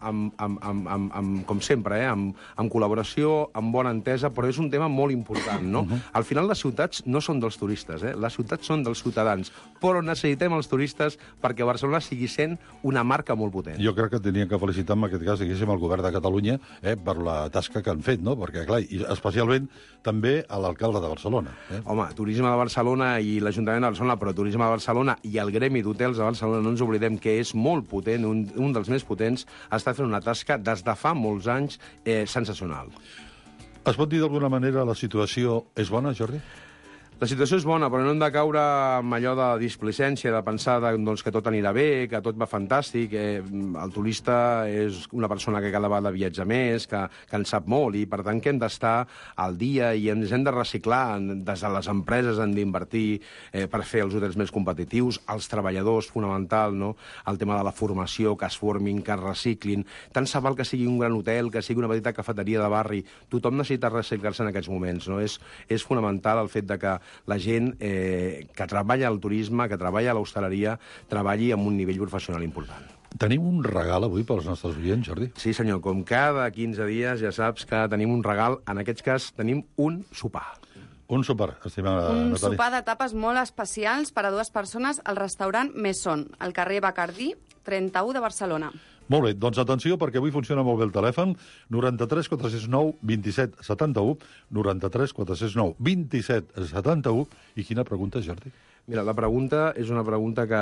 [SPEAKER 21] com sempre, amb col·laboració, amb bona entesa, però és un tema molt important, no? Al final, les ciutats no són dels turistes, les ciutats són dels ciutadans, però necessitem els turistes perquè Barcelona sigui sent una marca molt potent.
[SPEAKER 9] Jo crec que teníem que felicitar, en aquest cas, diguéssim, el govern de Catalunya per la tasca que han fet, no? Perquè, clar, i especialment també a l'alcalde de Barcelona.
[SPEAKER 21] Home, Turisme de Barcelona i l'Ajuntament de Barcelona, però Turisme de Barcelona i el Gremi d'Hotels de Barcelona, no ens oblidem que és molt potent, un dels més potents, està fent una tasca des de fa molts anys sensacional.
[SPEAKER 9] Es pot dir d'alguna manera la situació és bona, Jordi?
[SPEAKER 21] La situació és bona, però no hem de caure amb allò de displicència, de pensar que tot anirà bé, que tot va fantàstic. El turista és una persona que cada vegada viatja més, que en sap molt, i per tant que hem d'estar al dia i ens hem de reciclar. Des de les empreses hem d'invertir per fer els hotels més competitius, els treballadors, fonamental, no? El tema de la formació, que es formin, que es reciclin. Tant se val que sigui un gran hotel, que sigui una petita cafeteria de barri. Tothom necessita reciclar-se en aquests moments, no? És fonamental el fet de que la gent que treballa al turisme, que treballa a l'hostaleria, treballi amb un nivell professional important.
[SPEAKER 9] Tenim un regal avui pels nostres oients, Jordi?
[SPEAKER 21] Sí, senyor. Com cada 15 dies ja saps que tenim un regal. En aquest cas tenim un sopar.
[SPEAKER 9] Un sopar, estimada Natàlia.
[SPEAKER 10] Un sopar de tapes molt especials per a 2 persones al restaurant Mesón, al carrer Bacardí, 31 de Barcelona.
[SPEAKER 9] Molt bé, doncs atenció, perquè avui funciona molt bé el telèfon. 93 469 27 71, 93 469 27 71. I quina pregunta, Jordi?
[SPEAKER 21] Mira, la pregunta és una pregunta que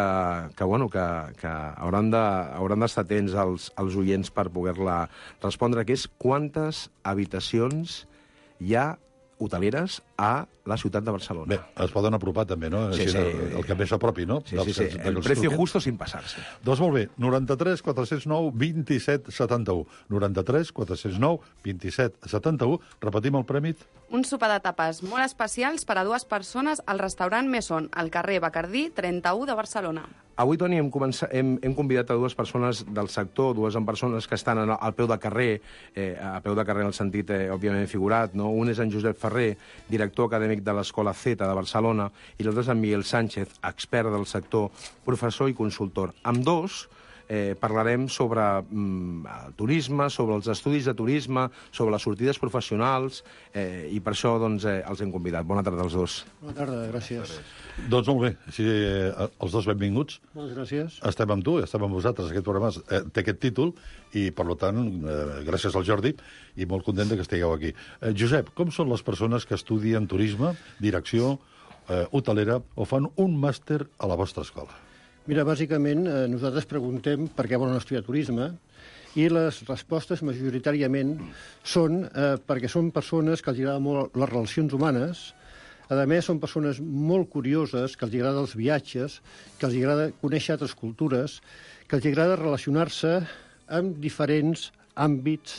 [SPEAKER 21] hauran d'estar atents els oients per poder-la respondre, que és quantes habitacions hi ha hoteleres a la ciutat de Barcelona.
[SPEAKER 9] Bé, es poden apropar també, no?
[SPEAKER 21] Sí,
[SPEAKER 9] sí. El que més s'apropi, no?
[SPEAKER 21] Sí. El precio justo sin pasarse.
[SPEAKER 9] Doncs molt bé, 93 409 27 71. 93 409 27 71. Repetim el premi.
[SPEAKER 10] Un sopar de tapes molt especials per a 2 persones al restaurant Mesón, al carrer Bacardí 31 de Barcelona.
[SPEAKER 21] Avui, Toni, hem convidat a 2 persones del sector, 2 persones que estan al peu de carrer, a peu de carrer en el sentit, òbviament, figurat, no? Un és en Josep Ferrer, director acadèmic de l'Escola Z de Barcelona, i l'altre és en Miguel Sánchez, expert del sector, professor i consultor. Amb dos parlarem sobre el turisme, sobre els estudis de turisme, sobre les sortides professionals, i per això doncs, els hem convidat. Bona tarda als dos.
[SPEAKER 3] Bona tarda, gràcies.
[SPEAKER 9] Doncs molt bé, així, els dos benvinguts.
[SPEAKER 3] Moltes gràcies.
[SPEAKER 9] Estem amb tu, estem amb vosaltres. Aquest programa té aquest títol i, per tant, gràcies al Jordi i molt content que estigueu aquí. Josep, com són les persones que estudien turisme, direcció, hotelera o fan un màster a la vostra escola?
[SPEAKER 3] Mira, bàsicament, nosaltres preguntem per què volen estudiar turisme i les respostes majoritàriament són perquè són persones que els agraden molt les relacions humanes. A més, són persones molt curioses, que els agraden els viatges, que els agrada conèixer altres cultures, que els agrada relacionar-se amb diferents àmbits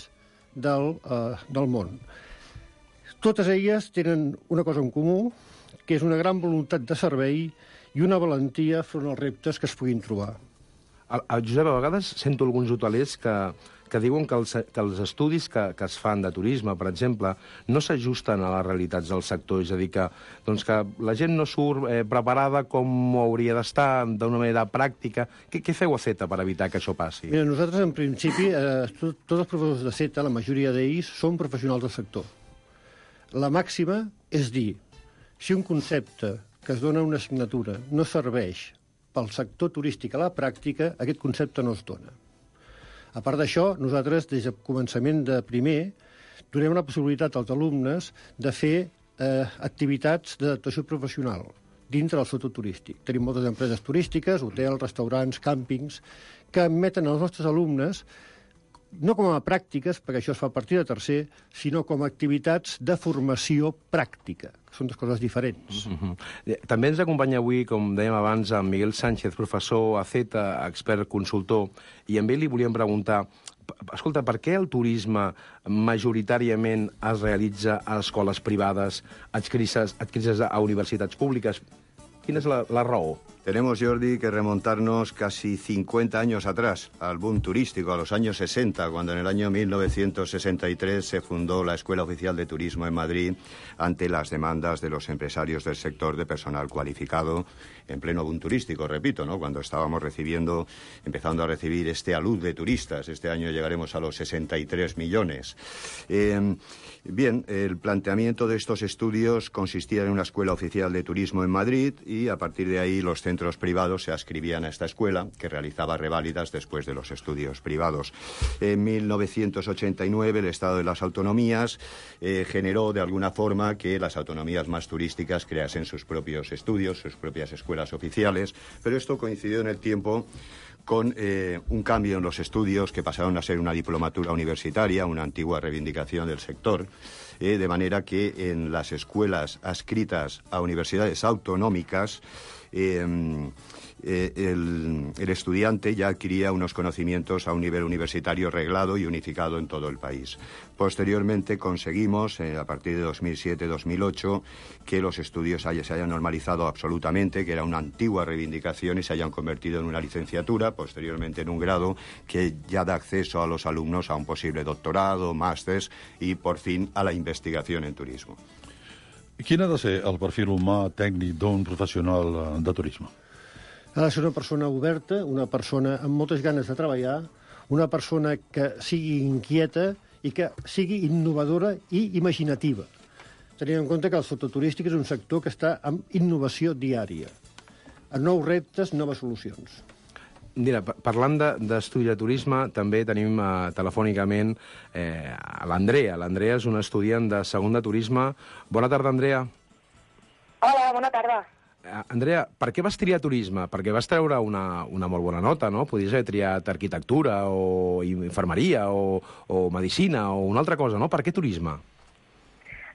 [SPEAKER 3] del món. Totes elles tenen una cosa en comú, que és una gran voluntat de servei i una valentia front als reptes que es puguin trobar.
[SPEAKER 21] Josep, a vegades sento alguns hotelers que diuen que els estudis que es fan de turisme, per exemple, no s'ajusten a les realitats del sector, és a dir, que la gent no surt preparada com hauria d'estar, d'una manera pràctica. Què feu a CETA per evitar que això passi?
[SPEAKER 3] Mira, nosaltres, en principi, tots els professors de CETA, la majoria d'ells, són professionals del sector. La màxima és dir, si un concepte que es dona una assignatura no serveix pel sector turístic a la pràctica, aquest concepte no es dona. A part d'això, nosaltres, des del començament de primer, donem la possibilitat als alumnes de fer activitats d'adaptació professional dintre del sector turístic. Tenim moltes empreses turístiques, hotels, restaurants, càmpings, que admeten als nostres alumnes no com a pràctiques, perquè això es fa a partir de tercer, sinó com a activitats de formació pràctica. Són dues coses diferents.
[SPEAKER 21] També ens acompanya avui, com dèiem abans, en Miguel Sánchez, professor a CETA, expert consultor, i amb ell li volíem preguntar, escolta, per què el turisme majoritàriament es realitza a escoles privades adscrites a universitats públiques? Quina és la raó?
[SPEAKER 22] Tenemos, Jordi, que remontarnos casi 50 años atrás, al boom turístico, a los años 60, cuando en el año 1963 se fundó la Escuela Oficial de Turismo en Madrid ante las demandas de los empresarios del sector de personal cualificado en pleno boom turístico, repito, ¿no? Cuando estábamos empezando a recibir este alud de turistas. Este año llegaremos a los 63 millones. Bien, el planteamiento de estos estudios consistía en una Escuela Oficial de Turismo en Madrid y a partir de ahí los centros privados se adscribían a esta escuela, que realizaba reválidas después de los estudios privados. En 1989 el Estado de las Autonomías generó de alguna forma que las autonomías más turísticas creasen sus propios estudios, sus propias escuelas oficiales, pero esto coincidió en el tiempo con un cambio en los estudios que pasaron a ser una diplomatura universitaria, una antigua reivindicación del sector, de manera que en las escuelas adscritas a universidades autonómicas el estudiante ya adquiría unos conocimientos a un nivel universitario reglado y unificado en todo el país. Posteriormente conseguimos, a partir de 2007-2008, que los estudios se hayan normalizado absolutamente, que era una antigua reivindicación, y se hayan convertido en una licenciatura, posteriormente en un grado que ya da acceso a los alumnos a un posible doctorado, másters y, por fin, a la investigación en turismo.
[SPEAKER 9] Quin ha de ser el perfil humà tècnic d'un professional de turisme?
[SPEAKER 3] Ha de ser una persona oberta, una persona amb moltes ganes de treballar, una persona que sigui inquieta i que sigui innovadora i imaginativa. Tenint en compte que el sector turístic és un sector que està amb innovació diària. A nous reptes, noves solucions.
[SPEAKER 21] Mira, parlant d'estudi de turisme, també tenim telefònicament l'Andrea. L'Andrea és una estudiant de segon de turisme. Bona tarda, Andrea.
[SPEAKER 23] Hola, bona tarda.
[SPEAKER 21] Andrea, per què vas triar turisme? Perquè vas treure una molt bona nota, no? Podries haver triat arquitectura o infermeria o medicina o una altra cosa, no? Per què turisme?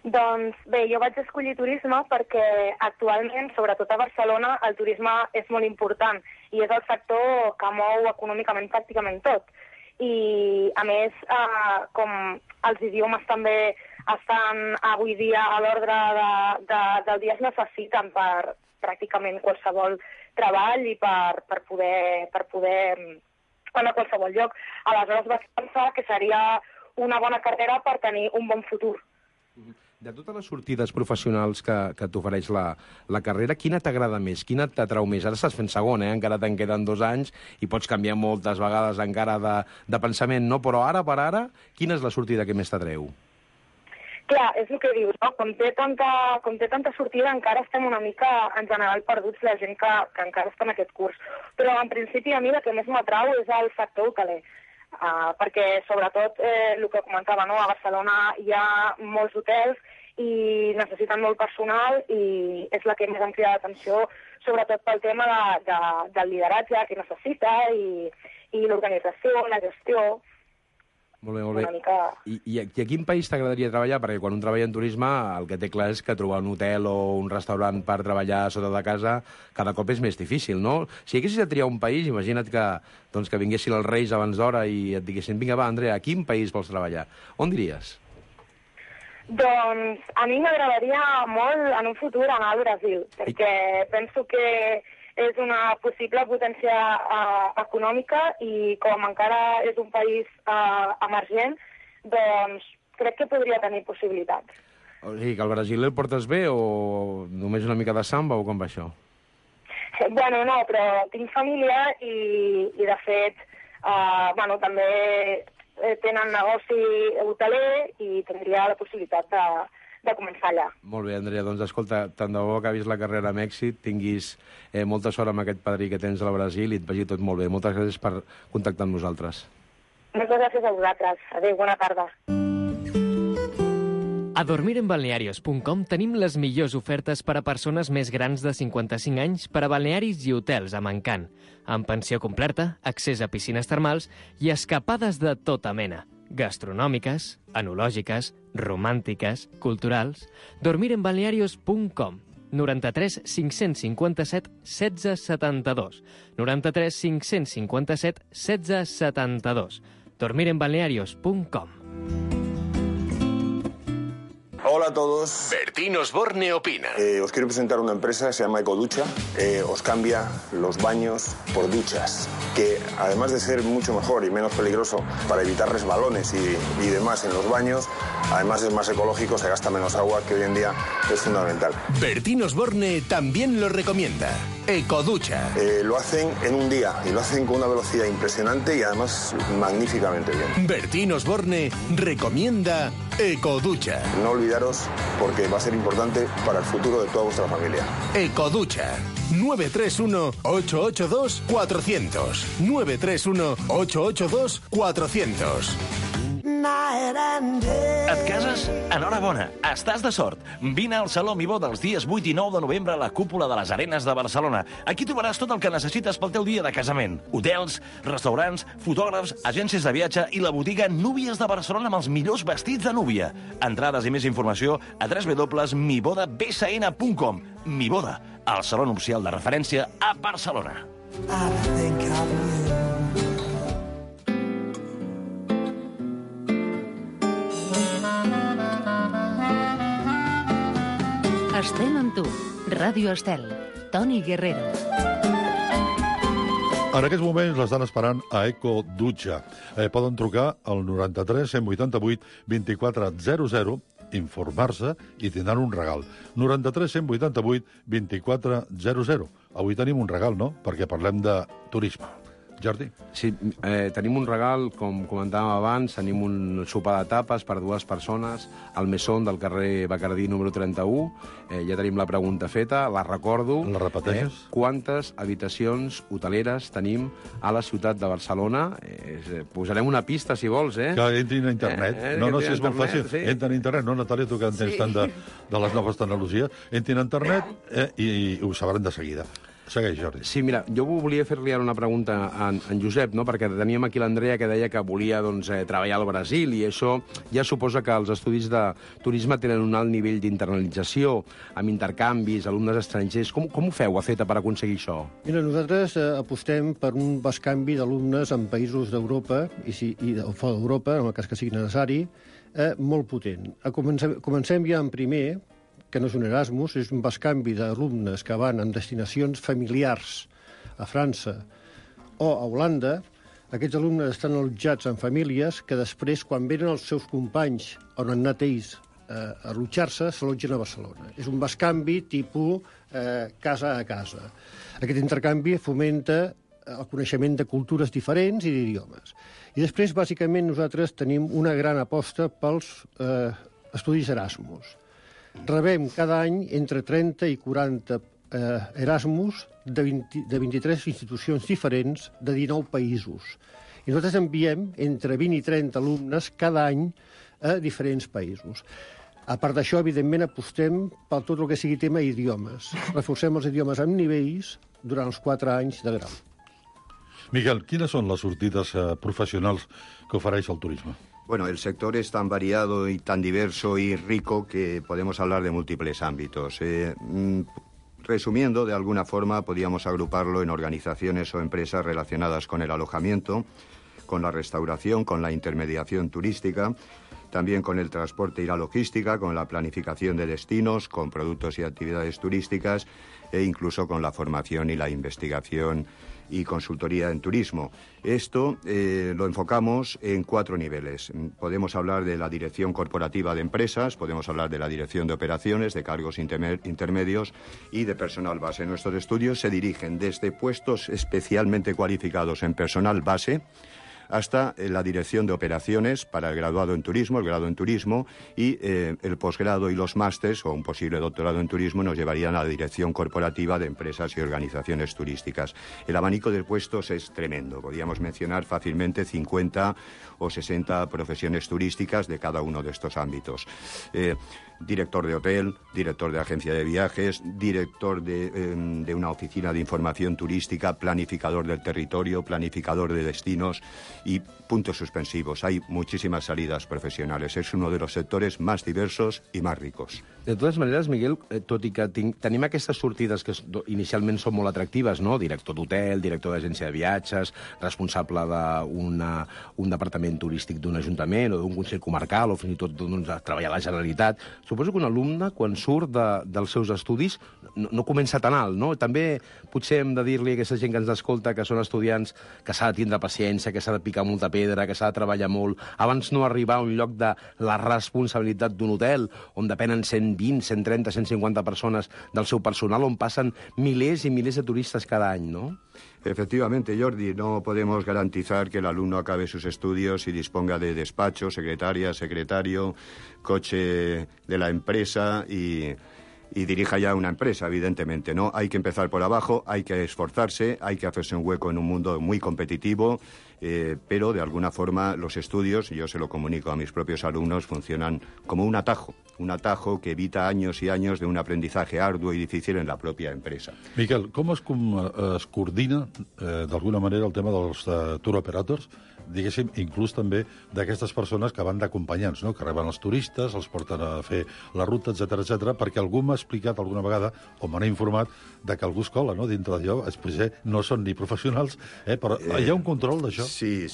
[SPEAKER 23] Doncs bé, jo vaig escollir turisme perquè actualment, sobretot a Barcelona, el turisme és molt important i és el sector que mou econòmicament pràcticament tot. I, a més, com els idiomes també estan avui dia a l'ordre del dia, es necessiten per pràcticament qualsevol treball i per poder anar a qualsevol lloc. Aleshores vaig pensar que seria una bona carrera per tenir un bon futur.
[SPEAKER 21] De totes les sortides professionals que t'ofereix la carrera, quina t'agrada més? Quina t'atrau més? Ara estàs fent segon, encara te'n queden 2 anys i pots canviar moltes vegades encara de pensament, no? Però ara per ara, quina és la sortida que més t'atreu?
[SPEAKER 23] Clar, és el que dius, no? Com té tanta sortida, encara estem una mica, en general, perduts la gent que encara està en aquest curs. Però, en principi, a mi el que més m'atrau és el sector hoteler. Perquè, sobretot, el que comentava, no? A Barcelona hi ha molts hotels i necessiten molt personal i és la que més em crida l'atenció, sobretot pel tema del lideratge que necessita i l'organització, la gestió.
[SPEAKER 21] Molt bé, molt bé. I a quin país t'agradaria treballar? Perquè quan un treballa en turisme, el que té clar és que trobar un hotel o un restaurant per treballar sota de casa cada cop és més difícil, no? Si haguessis de triar un país, imagina't que vinguessin els Reis abans d'hora i et diguessin, vinga, va, Andrea, a quin país vols treballar? On diries?
[SPEAKER 23] Doncs a mi m'agradaria molt en un futur anar al Brasil, perquè penso que és una possible potència econòmica i com encara és un país emergent, doncs crec que podria tenir possibilitats.
[SPEAKER 21] O sigui, que al Brasil el portes bé o només una mica de samba o com va això?
[SPEAKER 23] Bueno, no, però tinc família i de fet, també tenen negoci hoteler i tindria la possibilitat de començar allà.
[SPEAKER 21] Molt bé, Andrea, doncs escolta, tant de bo acabis la carrera amb èxit, tinguis molta sort amb aquest padrí que tens al Brasil i et vagi tot molt bé. Moltes gràcies per contactar amb nosaltres.
[SPEAKER 23] Moltes gràcies a vosaltres. Adéu, bona tarda.
[SPEAKER 11] A dormirenbalnearios.com tenim les millors ofertes per a persones més grans de 55 anys per a balnearis i hotels amb encant, amb pensió completa, accés a piscines termals i escapades de tota mena, gastronòmiques, enològiques, romàntiques, culturals. Dormirenbalnearios.com 93 557 16 72 93 557 16 72 dormirenbalnearios.com.
[SPEAKER 6] Hola a todos.
[SPEAKER 12] Bertín Osborne opina.
[SPEAKER 6] Os quiero presentar una empresa, se llama Ecoducha. Os cambia los baños por duchas, que además de ser mucho mejor y menos peligroso para evitar resbalones y demás en los baños, además es más ecológico, se gasta menos agua, que hoy en día es fundamental.
[SPEAKER 12] Bertín Osborne también lo recomienda. Ecoducha.
[SPEAKER 6] Lo hacen en un día y lo hacen con una velocidad impresionante y además magníficamente bien.
[SPEAKER 12] Bertín Osborne recomienda Ecoducha.
[SPEAKER 6] No olvidaros porque va a ser importante para el futuro de toda vuestra familia.
[SPEAKER 12] Ecoducha. 931-882-400. 931-882-400.
[SPEAKER 18] Et cases? Enhorabona, estàs de sort. Vine al Saló Mibó dels dies 8 i 9 de novembre a la cúpula de les Arenes de Barcelona. Aquí trobaràs tot el que necessites pel teu dia de casament. Hotels, restaurants, fotògrafs, agències de viatge i la botiga Núvies de Barcelona amb els millors vestits de núvia. Entrades i més informació a www.mibodabsn.com. Miboda, el saló nupcial de referència a Barcelona.
[SPEAKER 5] Estem amb tu. Ràdio Estel. Toni Guerrero.
[SPEAKER 9] En aquests moments l'estan esperant a Ecoducha. Poden trucar al 93 188 2400, informar-se i tindran un regal. 93 188 2400. Avui tenim un regal, no? Perquè parlem de turisme. Jordi?
[SPEAKER 21] Sí, tenim un regal, com comentàvem abans, tenim un sopar de tapes per 2 persones al Mesón del carrer Bacardí número 31. Ja tenim la pregunta feta, la recordo.
[SPEAKER 9] La repeteixes?
[SPEAKER 21] Quantes habitacions hoteleres tenim a la ciutat de Barcelona? Posarem una pista, si vols,
[SPEAKER 9] Que entrin a internet. No, si és molt fàcil. Sí. Entren a internet, no, Natàlia, tu que entens tant de les noves tecnologies. Entrin a internet i ho sabran de seguida. Segueix, Jordi.
[SPEAKER 21] Sí, mira, jo volia fer-li ara una pregunta a en Josep, no? Perquè teníem aquí l'Andrea que deia que volia treballar al Brasil i això ja suposa que els estudis de turisme tenen un alt nivell d'internalització, amb intercanvis, alumnes estrangers. Com ho feu, a FETA, per aconseguir això?
[SPEAKER 3] Mira, nosaltres apostem per un bescanvi d'alumnes en països d'Europa i fora d'Europa, en el cas que sigui necessari, molt potent. Comencem ja en primer, que no és un Erasmus, és un bescanvi d'alumnes que van en destinacions familiars a França o a Holanda. Aquests alumnes estan allotjats en famílies que després, quan venen els seus companys on han anat ells a allotjar-se, s'allotgen a Barcelona. És un bescanvi tipus casa a casa. Aquest intercanvi fomenta el coneixement de cultures diferents i d'idiomes. I després, bàsicament, nosaltres tenim una gran aposta pels estudis Erasmus. Rebem cada any entre 30 i 40 Erasmus de 23 institucions diferents de 19 països. I nosaltres enviem entre 20 i 30 alumnes cada any a diferents països. A part d'això, evidentment, apostem per tot el que sigui tema idiomes. Reforcem els idiomes amb nivells durant els 4 anys de grau.
[SPEAKER 9] Miquel, quines són les sortides professionals que ofereix el turisme?
[SPEAKER 22] Bueno, el sector es tan variado y tan diverso y rico que podemos hablar de múltiples ámbitos. Resumiendo, de alguna forma, podríamos agruparlo en organizaciones o empresas relacionadas con el alojamiento, con la restauración, con la intermediación turística, también con el transporte y la logística, con la planificación de destinos, con productos y actividades turísticas e incluso con la formación y la investigación y consultoría en turismo. Esto lo enfocamos en 4 niveles. Podemos hablar de la dirección corporativa de empresas, podemos hablar de la dirección de operaciones, de cargos intermedios y de personal base. Nuestros estudios se dirigen desde puestos especialmente cualificados en personal base hasta la dirección de operaciones para el graduado en turismo, el grado en turismo, y el posgrado y los másters o un posible doctorado en turismo nos llevarían a la dirección corporativa de empresas y organizaciones turísticas. El abanico de puestos es tremendo. Podríamos mencionar fácilmente 50 o 60 profesiones turísticas de cada uno de estos ámbitos. Director de hotel, director de agencia de viajes, director de una oficina de información turística, planificador del territorio, planificador de destinos y puntos suspensivos. Hay muchísimas salidas profesionales. Es uno de los sectores más diversos y más ricos.
[SPEAKER 21] De totes maneres, Miguel, tot i que tenim aquestes sortides que inicialment són molt atractives, no? Director d'hotel, director d'agència de viatges, responsable d'un departament turístic d'un ajuntament o d'un consell comarcal o fins i tot treballar a la Generalitat. Suposo que un alumne, quan surt dels seus estudis, no comença tan alt, no? També potser hem de dir-li a aquesta gent que ens escolta que són estudiants que s'ha de tindre paciència, que s'ha de picar molta pedra, que s'ha de treballar molt, abans no arribar a un lloc de la responsabilitat d'un hotel, on depenen 120, 130, 150 persones del seu personal, on passen milers y miles de turistas cada año, ¿no?
[SPEAKER 22] Efectivamente, Jordi, no podemos garantizar que el alumno acabe sus estudios y disponga de despacho, secretaria, secretario, coche de la empresa y dirija ya una empresa, evidentemente, ¿no? Hay que empezar por abajo, hay que esforzarse, hay que hacerse un hueco en un mundo muy competitivo, pero de alguna forma los estudios, yo se lo comunico a mis propios alumnos, funcionan como un atajo que evita años y años de un aprendizaje arduo y difícil en la propia empresa.
[SPEAKER 9] Miquel, com es coordina d'alguna manera el tema dels tour operators, diguéssim, inclús també d'aquestes persones que van d'acompanyants, no? Que reben els turistes, els porten a fer la ruta, etc, perquè algú m'ha explicat alguna vegada, o me n'ha informat, de que algú es cola, no?, dintre d'allò, no són ni professionals, però hi ha un control d'això?
[SPEAKER 22] Sí,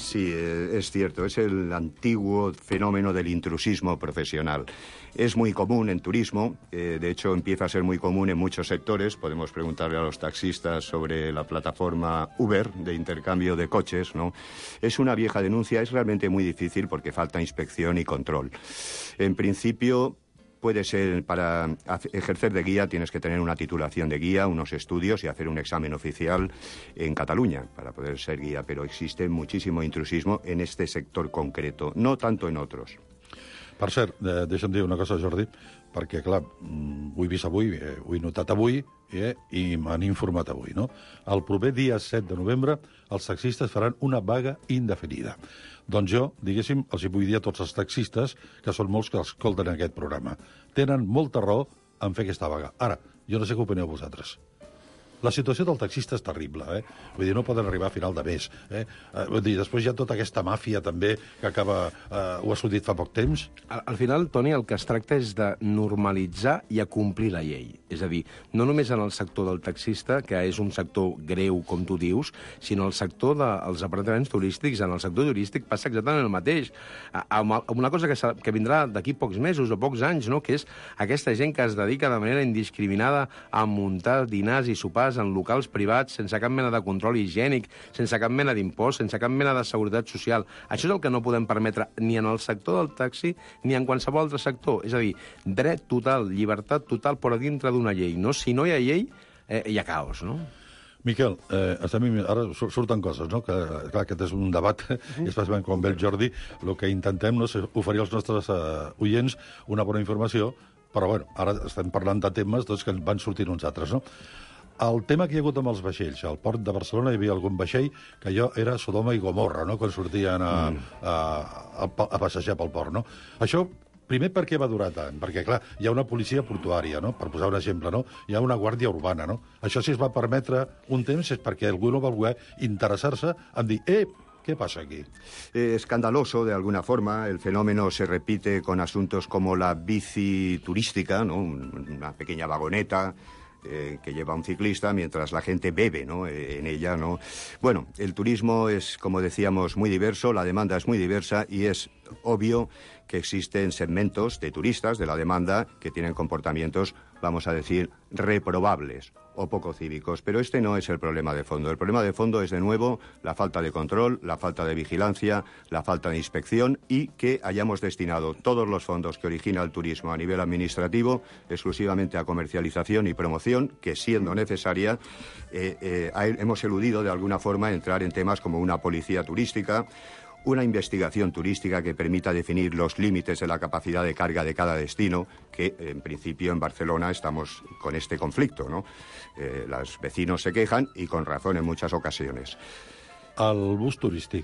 [SPEAKER 22] es cierto, es el antiguo fenómeno del intrusismo profesional. Es muy común en turismo, de hecho empieza a ser muy común en muchos sectores. Podemos preguntarle a los taxistas sobre la plataforma Uber de intercambio de coches, ¿no? Es una vieja denuncia, es realmente muy difícil porque falta inspección y control. En principio, puede ser, para ejercer de guía tienes que tener una titulación de guía, unos estudios y hacer un examen oficial en Cataluña para poder ser guía, pero existe muchísimo intrusismo en este sector concreto, no tanto en otros.
[SPEAKER 9] Per cert, deixa'm dir una cosa, Jordi, perquè, clar, ho he vist avui, ho he notat avui i m'han informat avui, no? El proper dia 7 de novembre els taxistes faran una vaga indefinida. Doncs jo, diguéssim, els hi vull dir a tots els taxistes, que són molts que escolten aquest programa, tenen molta raó en fer aquesta vaga. Ara, jo no sé què opineu vosaltres. La situació del taxista és terrible, Vull dir, no poden arribar a final de mes, Vull dir, després hi ha tota aquesta màfia, també, que acaba... ho ha sortit fa poc temps.
[SPEAKER 21] Al final, Toni, el que es tracta és de normalitzar i acomplir la llei. És a dir, no només en el sector del taxista, que és un sector greu, com tu dius, sinó el sector dels apartaments turístics. En el sector turístic passa exactament el mateix. Amb una cosa que vindrà d'aquí pocs mesos o pocs anys, no?, que és aquesta gent que es dedica de manera indiscriminada a muntar dinars i sopars en locals privats sense cap mena de control higiènic, sense cap mena d'impost, sense cap mena de seguretat social. Això és el que no podem permetre ni en el sector del taxi ni en qualsevol altre sector. És a dir, dret total, llibertat total, però dintre d'una llei. No? Si no hi ha llei, hi ha caos, no?
[SPEAKER 9] Miquel, ara surten coses, no? Que, clar, aquest és un debat, i especialment quan ve el Jordi, el que intentem és oferir als nostres oients una bona informació, però bueno, ara estem parlant de temes que en van sortint uns altres, no? El tema que hi ha hagut amb els vaixells, al port de Barcelona hi havia algun vaixell que allò era Sodoma i Gomorra, no?, quan sortien a passejar pel port, no? Això, primer, per què va durar tant? Perquè, clar, hi ha una policia portuària, no?, per posar un exemple, no? Hi ha una guàrdia urbana, no? Això, si es va permetre un temps, és perquè algú no va voler interessar-se en dir, ¿qué pasa aquí?
[SPEAKER 22] Escandaloso, de alguna forma. El fenómeno se repite con asuntos como la bici turística, ¿no?, una pequeña vagoneta que lleva un ciclista mientras la gente bebe, ¿no?, en ella, ¿no? Bueno, el turismo es, como decíamos, muy diverso, la demanda es muy diversa y es obvio que existen segmentos de turistas de la demanda que tienen comportamientos, vamos a decir, reprobables o poco cívicos. Pero este no es el problema de fondo. El problema de fondo es, de nuevo, la falta de control, la falta de vigilancia, la falta de inspección y que hayamos destinado todos los fondos que origina el turismo a nivel administrativo exclusivamente a comercialización y promoción, que siendo necesaria, hemos eludido de alguna forma entrar en temas como una policía turística, una investigación turística que permita definir los límites de la capacidad de carga de cada destino, que en principio en Barcelona estamos con este conflicto, ¿no? Los vecinos se quejan y con razón en muchas ocasiones.
[SPEAKER 9] El bus turístic,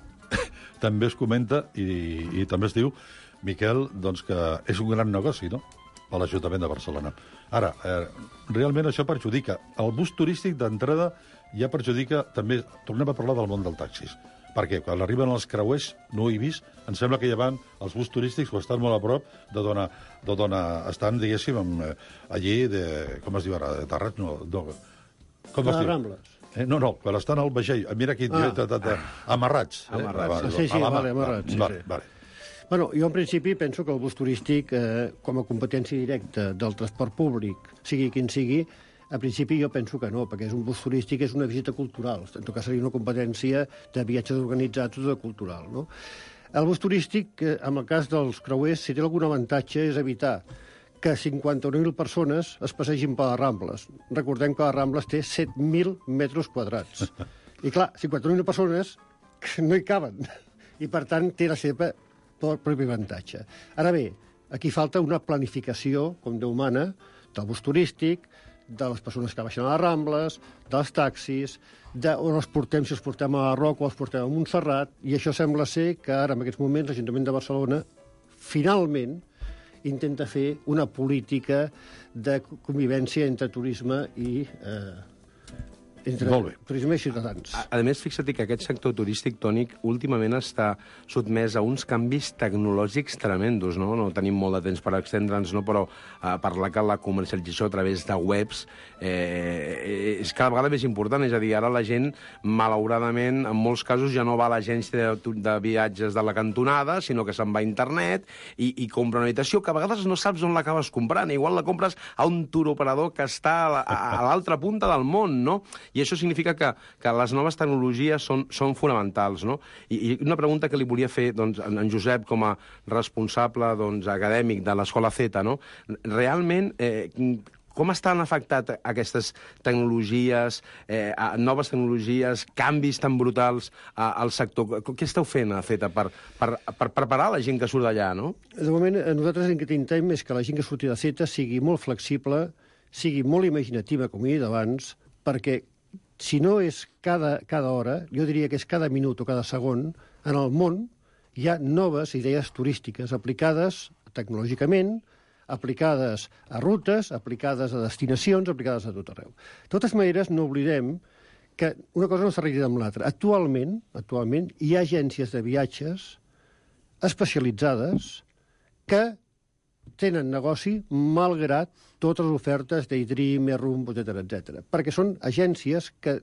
[SPEAKER 9] també es comenta i també es diu, Miquel, doncs que és un gran negoci, no?, a l'Ajuntament de Barcelona. Ara, realment això perjudica. El bus turístic d'entrada ja perjudica també, tornem a parlar del món del taxis, perquè quan arriben els creuers, no ho he vist, em sembla que hi van els bus turístics o estan molt a prop d'on estan, diguéssim, allí, com es diu ara, de Terrat, no, com es diu?
[SPEAKER 3] Rambles.
[SPEAKER 9] No, quan estan al vaixell, mira aquí, amarrats.
[SPEAKER 3] Amarrats, sí, amarrats.
[SPEAKER 9] Vale.
[SPEAKER 3] Bueno, jo en principi penso que el bus turístic, com a competència directa del transport públic, sigui quin sigui, a principi jo penso que no, perquè és un bus turístic, és una visita cultural. En tot cas seria una competència de viatges organitzats o de cultural, no? El bus turístic, en el cas dels creuers, si té algun avantatge, és evitar que 51.000 persones es passegin per les Rambles. Recordem que les Rambles té 7.000 metres quadrats. I clar, 51.000 persones no hi caben. I per tant té la seva propi avantatge. Ara bé, aquí falta una planificació, com Déu mana, del bus turístic, de les persones que baixen a les Rambles, dels taxis, on els portem, si els portem a Roc o els portem a Montserrat, i això sembla ser que ara, en aquests moments, l'Ajuntament de Barcelona, finalment, intenta fer una política de convivència entre turisme i turisme i ciutadans.
[SPEAKER 21] A més, fixa't que aquest sector turístic, Tònic, últimament està sotmès a uns canvis tecnològics tremendos, no? No tenim molt de temps per extendre'ns, no? Però parlar que la comercialització a través de webs és cada vegada més important. És a dir, ara la gent, malauradament, en molts casos ja no va a l'agència de viatges de la cantonada, sinó que se'n va a internet i compra una habitació que a vegades no saps on l'acabes comprant. Igual la compres a un touroperador que està a l'altra punta del món, no? I això significa que les noves tecnologies són fonamentals, no? I una pregunta que li volia fer doncs, en Josep, com a responsable acadèmic de l'Escola Z, no? Realment, com estan afectat aquestes tecnologies, noves tecnologies, canvis tan brutals al sector? Què esteu fent a Z per preparar la gent que surt d'allà, no?
[SPEAKER 3] De moment, nosaltres el que intentem és que la gent que surti de Z sigui molt flexible, sigui molt imaginativa, com he dit abans, perquè si no és cada hora, jo diria que és cada minut o cada segon, en el món hi ha noves idees turístiques aplicades tecnològicament aplicades a rutes, aplicades a destinacions, aplicades a tot arreu. De totes maneres, no oblidem que una cosa no s'arregla amb l'altra. Actualment hi ha agències de viatges especialitzades que tenen negoci malgrat totes les ofertes d'Eidream, Rumbo, etc. Perquè són agències que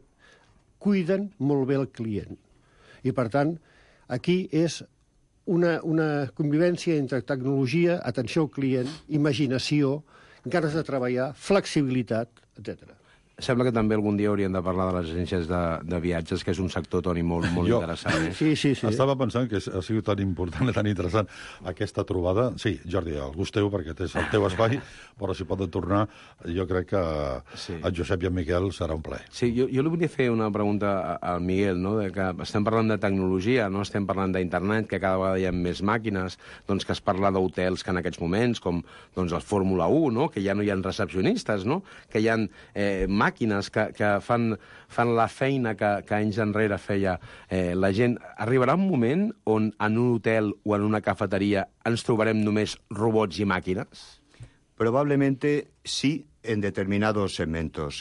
[SPEAKER 3] cuiden molt bé el client. I, per tant, aquí és una convivència entre tecnologia, atenció al client, imaginació, ganes de treballar, flexibilitat, etc.
[SPEAKER 21] Sembla que també algun dia hauríem de parlar de les agències de viatges, que és un sector, Toni, molt interessant.
[SPEAKER 3] Sí.
[SPEAKER 9] Estava pensant que ha sigut tan important i tan interessant aquesta trobada. Sí, Jordi, el gust teu, perquè és el teu espai, però si poden tornar, jo crec que en Josep i en Miquel serà un plaer.
[SPEAKER 21] Sí, jo li volia fer una pregunta al Miguel, no? De que estem parlant de tecnologia, no estem parlant d'internet, que cada vegada hi ha més màquines, doncs que es parla d'hotels que en aquests moments, com doncs, el Fórmula 1, no? Que ja no hi ha recepcionistes, no? Que hi ha màquines que fan la feina que anys enrere feia la gent. Arribarà un moment on en un hotel o en una cafeteria ens trobarem només robots i màquines?
[SPEAKER 22] Probablemente sí, en determinados segmentos.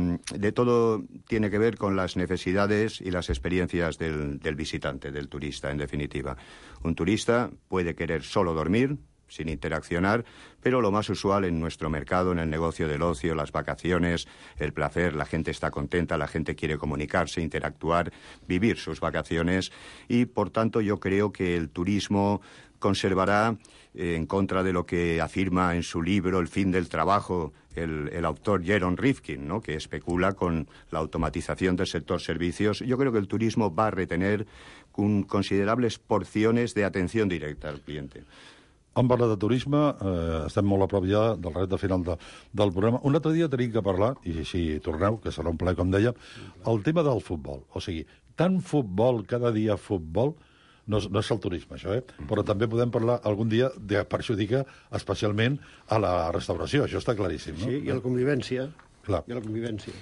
[SPEAKER 22] De todo tiene que ver con las necesidades y las experiencias del visitante, del turista, en definitiva. Un turista puede querer solo dormir, sin interaccionar, pero lo más usual en nuestro mercado, en el negocio del ocio, las vacaciones, el placer, la gente está contenta, la gente quiere comunicarse, interactuar, vivir sus vacaciones y, por tanto, yo creo que el turismo conservará, en contra de lo que afirma en su libro El fin del trabajo el autor Jerome Rifkin, ¿no? Que especula con la automatización del sector servicios. Yo creo que el turismo va a retener considerables porciones de atención directa al cliente.
[SPEAKER 9] Hem parlat de turisme, estem molt a prop ja del repte final del programa. Un altre dia tenim que parlar, i si torneu, que serà un plaer, com deia, el tema del futbol. O sigui, tant futbol, cada dia futbol, no és el turisme, això, però també podem parlar algun dia de perjudica especialment a la restauració, això està claríssim, no?
[SPEAKER 3] Sí, i a la convivència.
[SPEAKER 9] Clar.
[SPEAKER 3] I a la convivència.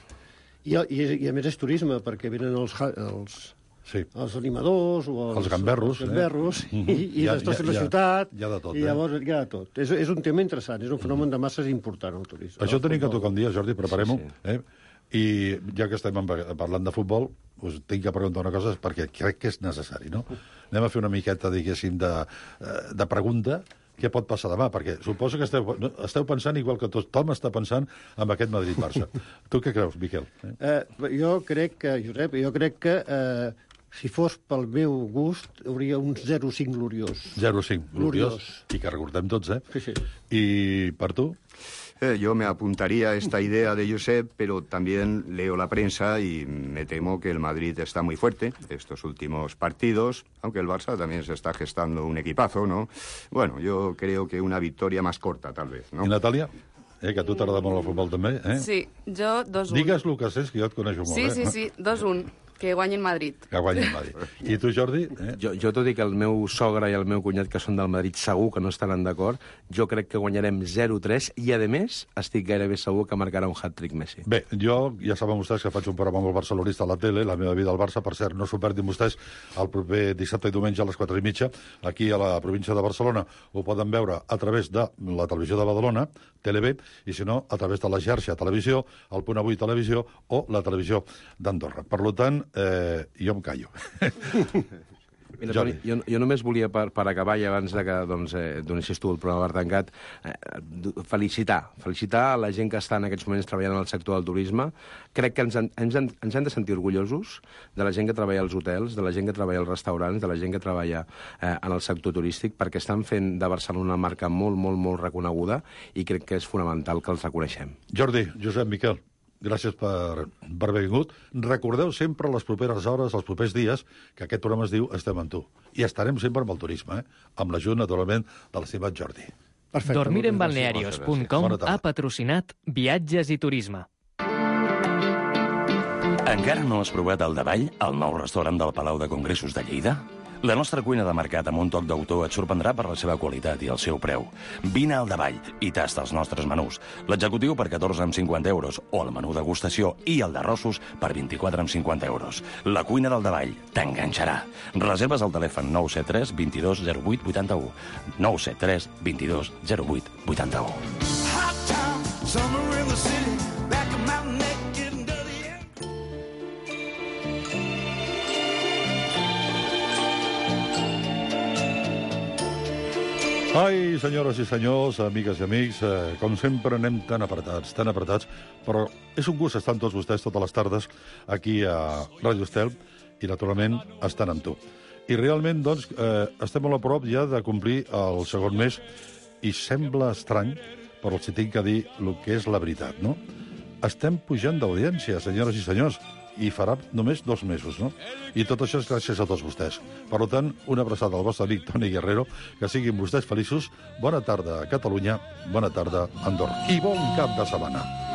[SPEAKER 3] I a més és turisme, perquè venen els animadors o els gamberros i després la ciutat,
[SPEAKER 9] hi ha de tot,
[SPEAKER 3] i llavors hi ha de tot. És un tema interessant, és un fenomen de masses important, el turisme.
[SPEAKER 9] Això tenim que tocar un dia, Jordi, preparem-ho. I ja que estem parlant de futbol, us tinc que preguntar una cosa, perquè crec que és necessari, no? Anem a fer una miqueta, diguéssim, de pregunta. Què pot passar demà? Perquè suposo que esteu pensant igual que tothom està pensant en aquest Madrid-Barça. Tu què creus, Miquel?
[SPEAKER 3] Jo crec que, Josep, si fos pel meu gust, hauria un 0-5 gloriós.
[SPEAKER 9] 0-5, gloriós. I que recordem tots,
[SPEAKER 3] Sí.
[SPEAKER 9] I per tu?
[SPEAKER 22] Yo me apuntaría a esta idea de Josep, pero también leo la prensa y me temo que el Madrid está muy fuerte estos últimos partidos, aunque el Barça también se está gestando un equipazo, ¿no? Bueno, yo creo que una victoria más corta, tal vez, ¿no?
[SPEAKER 9] I Natàlia? Que a tu t'agrada molt el futbol també,
[SPEAKER 10] Sí, jo 2-1.
[SPEAKER 9] Digues el que saps, que jo et coneixo molt,
[SPEAKER 10] Sí, 2-1. Que guanyi el Madrid.
[SPEAKER 9] Que guanyi el Madrid. I tu, Jordi?
[SPEAKER 21] Jo tot i que el meu sogre i el meu cunyat, que són del Madrid, segur que no estaran d'acord, jo crec que guanyarem 0-3 i, a més, estic gairebé segur que marcarà un hat-trick Messi.
[SPEAKER 9] Bé, jo ja saben vostès que faig un programa amb el barcelonista a la tele, La meva vida al Barça, per cert, no s'ho perdin vostès el proper dissabte i diumenge a les 4:30, aquí a la província de Barcelona. Ho poden veure a través de la televisió de Badalona, TeleB, i si no, a través de la xarxa Televisió, el Punt Avui Televisió o la televisió d'Andorra. Per tant, jo em callo.
[SPEAKER 21] Mira, Toni, jo només volia, per acabar, i abans de que donessis tu el programa per tancat, felicitar a la gent que està en aquests moments treballant en el sector del turisme. Crec que ens hem de sentir orgullosos de la gent que treballa als hotels, de la gent que treballa als restaurants, de la gent que treballa en el sector turístic, perquè estan fent de Barcelona una marca molt, molt, molt reconeguda i crec que és fonamental que els reconeixem.
[SPEAKER 9] Jordi, Josep, Miquel, gràcies per haver vingut. Recordeu sempre les properes hores, els propers dies, que aquest programa es diu Estem amb tu. I estarem sempre amb el turisme, amb l'ajut, naturalment, de l'estimat Jordi.
[SPEAKER 11] Dormirenbalnearios.com ha patrocinat Viatges i Turisme.
[SPEAKER 18] Encara no has provat el Davall, el nou restaurant del Palau de Congressos de Lleida? La nostra cuina de mercat amb un toc d'autor et sorprendrà per la seva qualitat i el seu preu. Vine al Davall i tasta els nostres menús. L'executiu per 14,50 euros o el menú degustació i el d'arrossos per 24,50 euros. La cuina del Davall t'enganxarà. Reserves al telèfon 973 22 08 81. 973 22 08 81.
[SPEAKER 9] Ai, senyores i senyors, amigues i amics, com sempre anem tan apretats, però és un gust estar amb tots vostès totes les tardes aquí a Ràdio Estel i, naturalment, estan amb tu. I realment, doncs, estem molt a prop ja de complir el segon mes i sembla estrany, però els tinc que dir el que és la veritat, no? Estem pujant d'audiència, senyores i senyors, i farà només 2 mesos, no? I tot això és gràcies a tots vostès. Per tant, una abraçada al vostre amic Toni Guerrero, que siguin vostès feliços. Bona tarda a Catalunya, bona tarda a Andorra. I bon cap de setmana.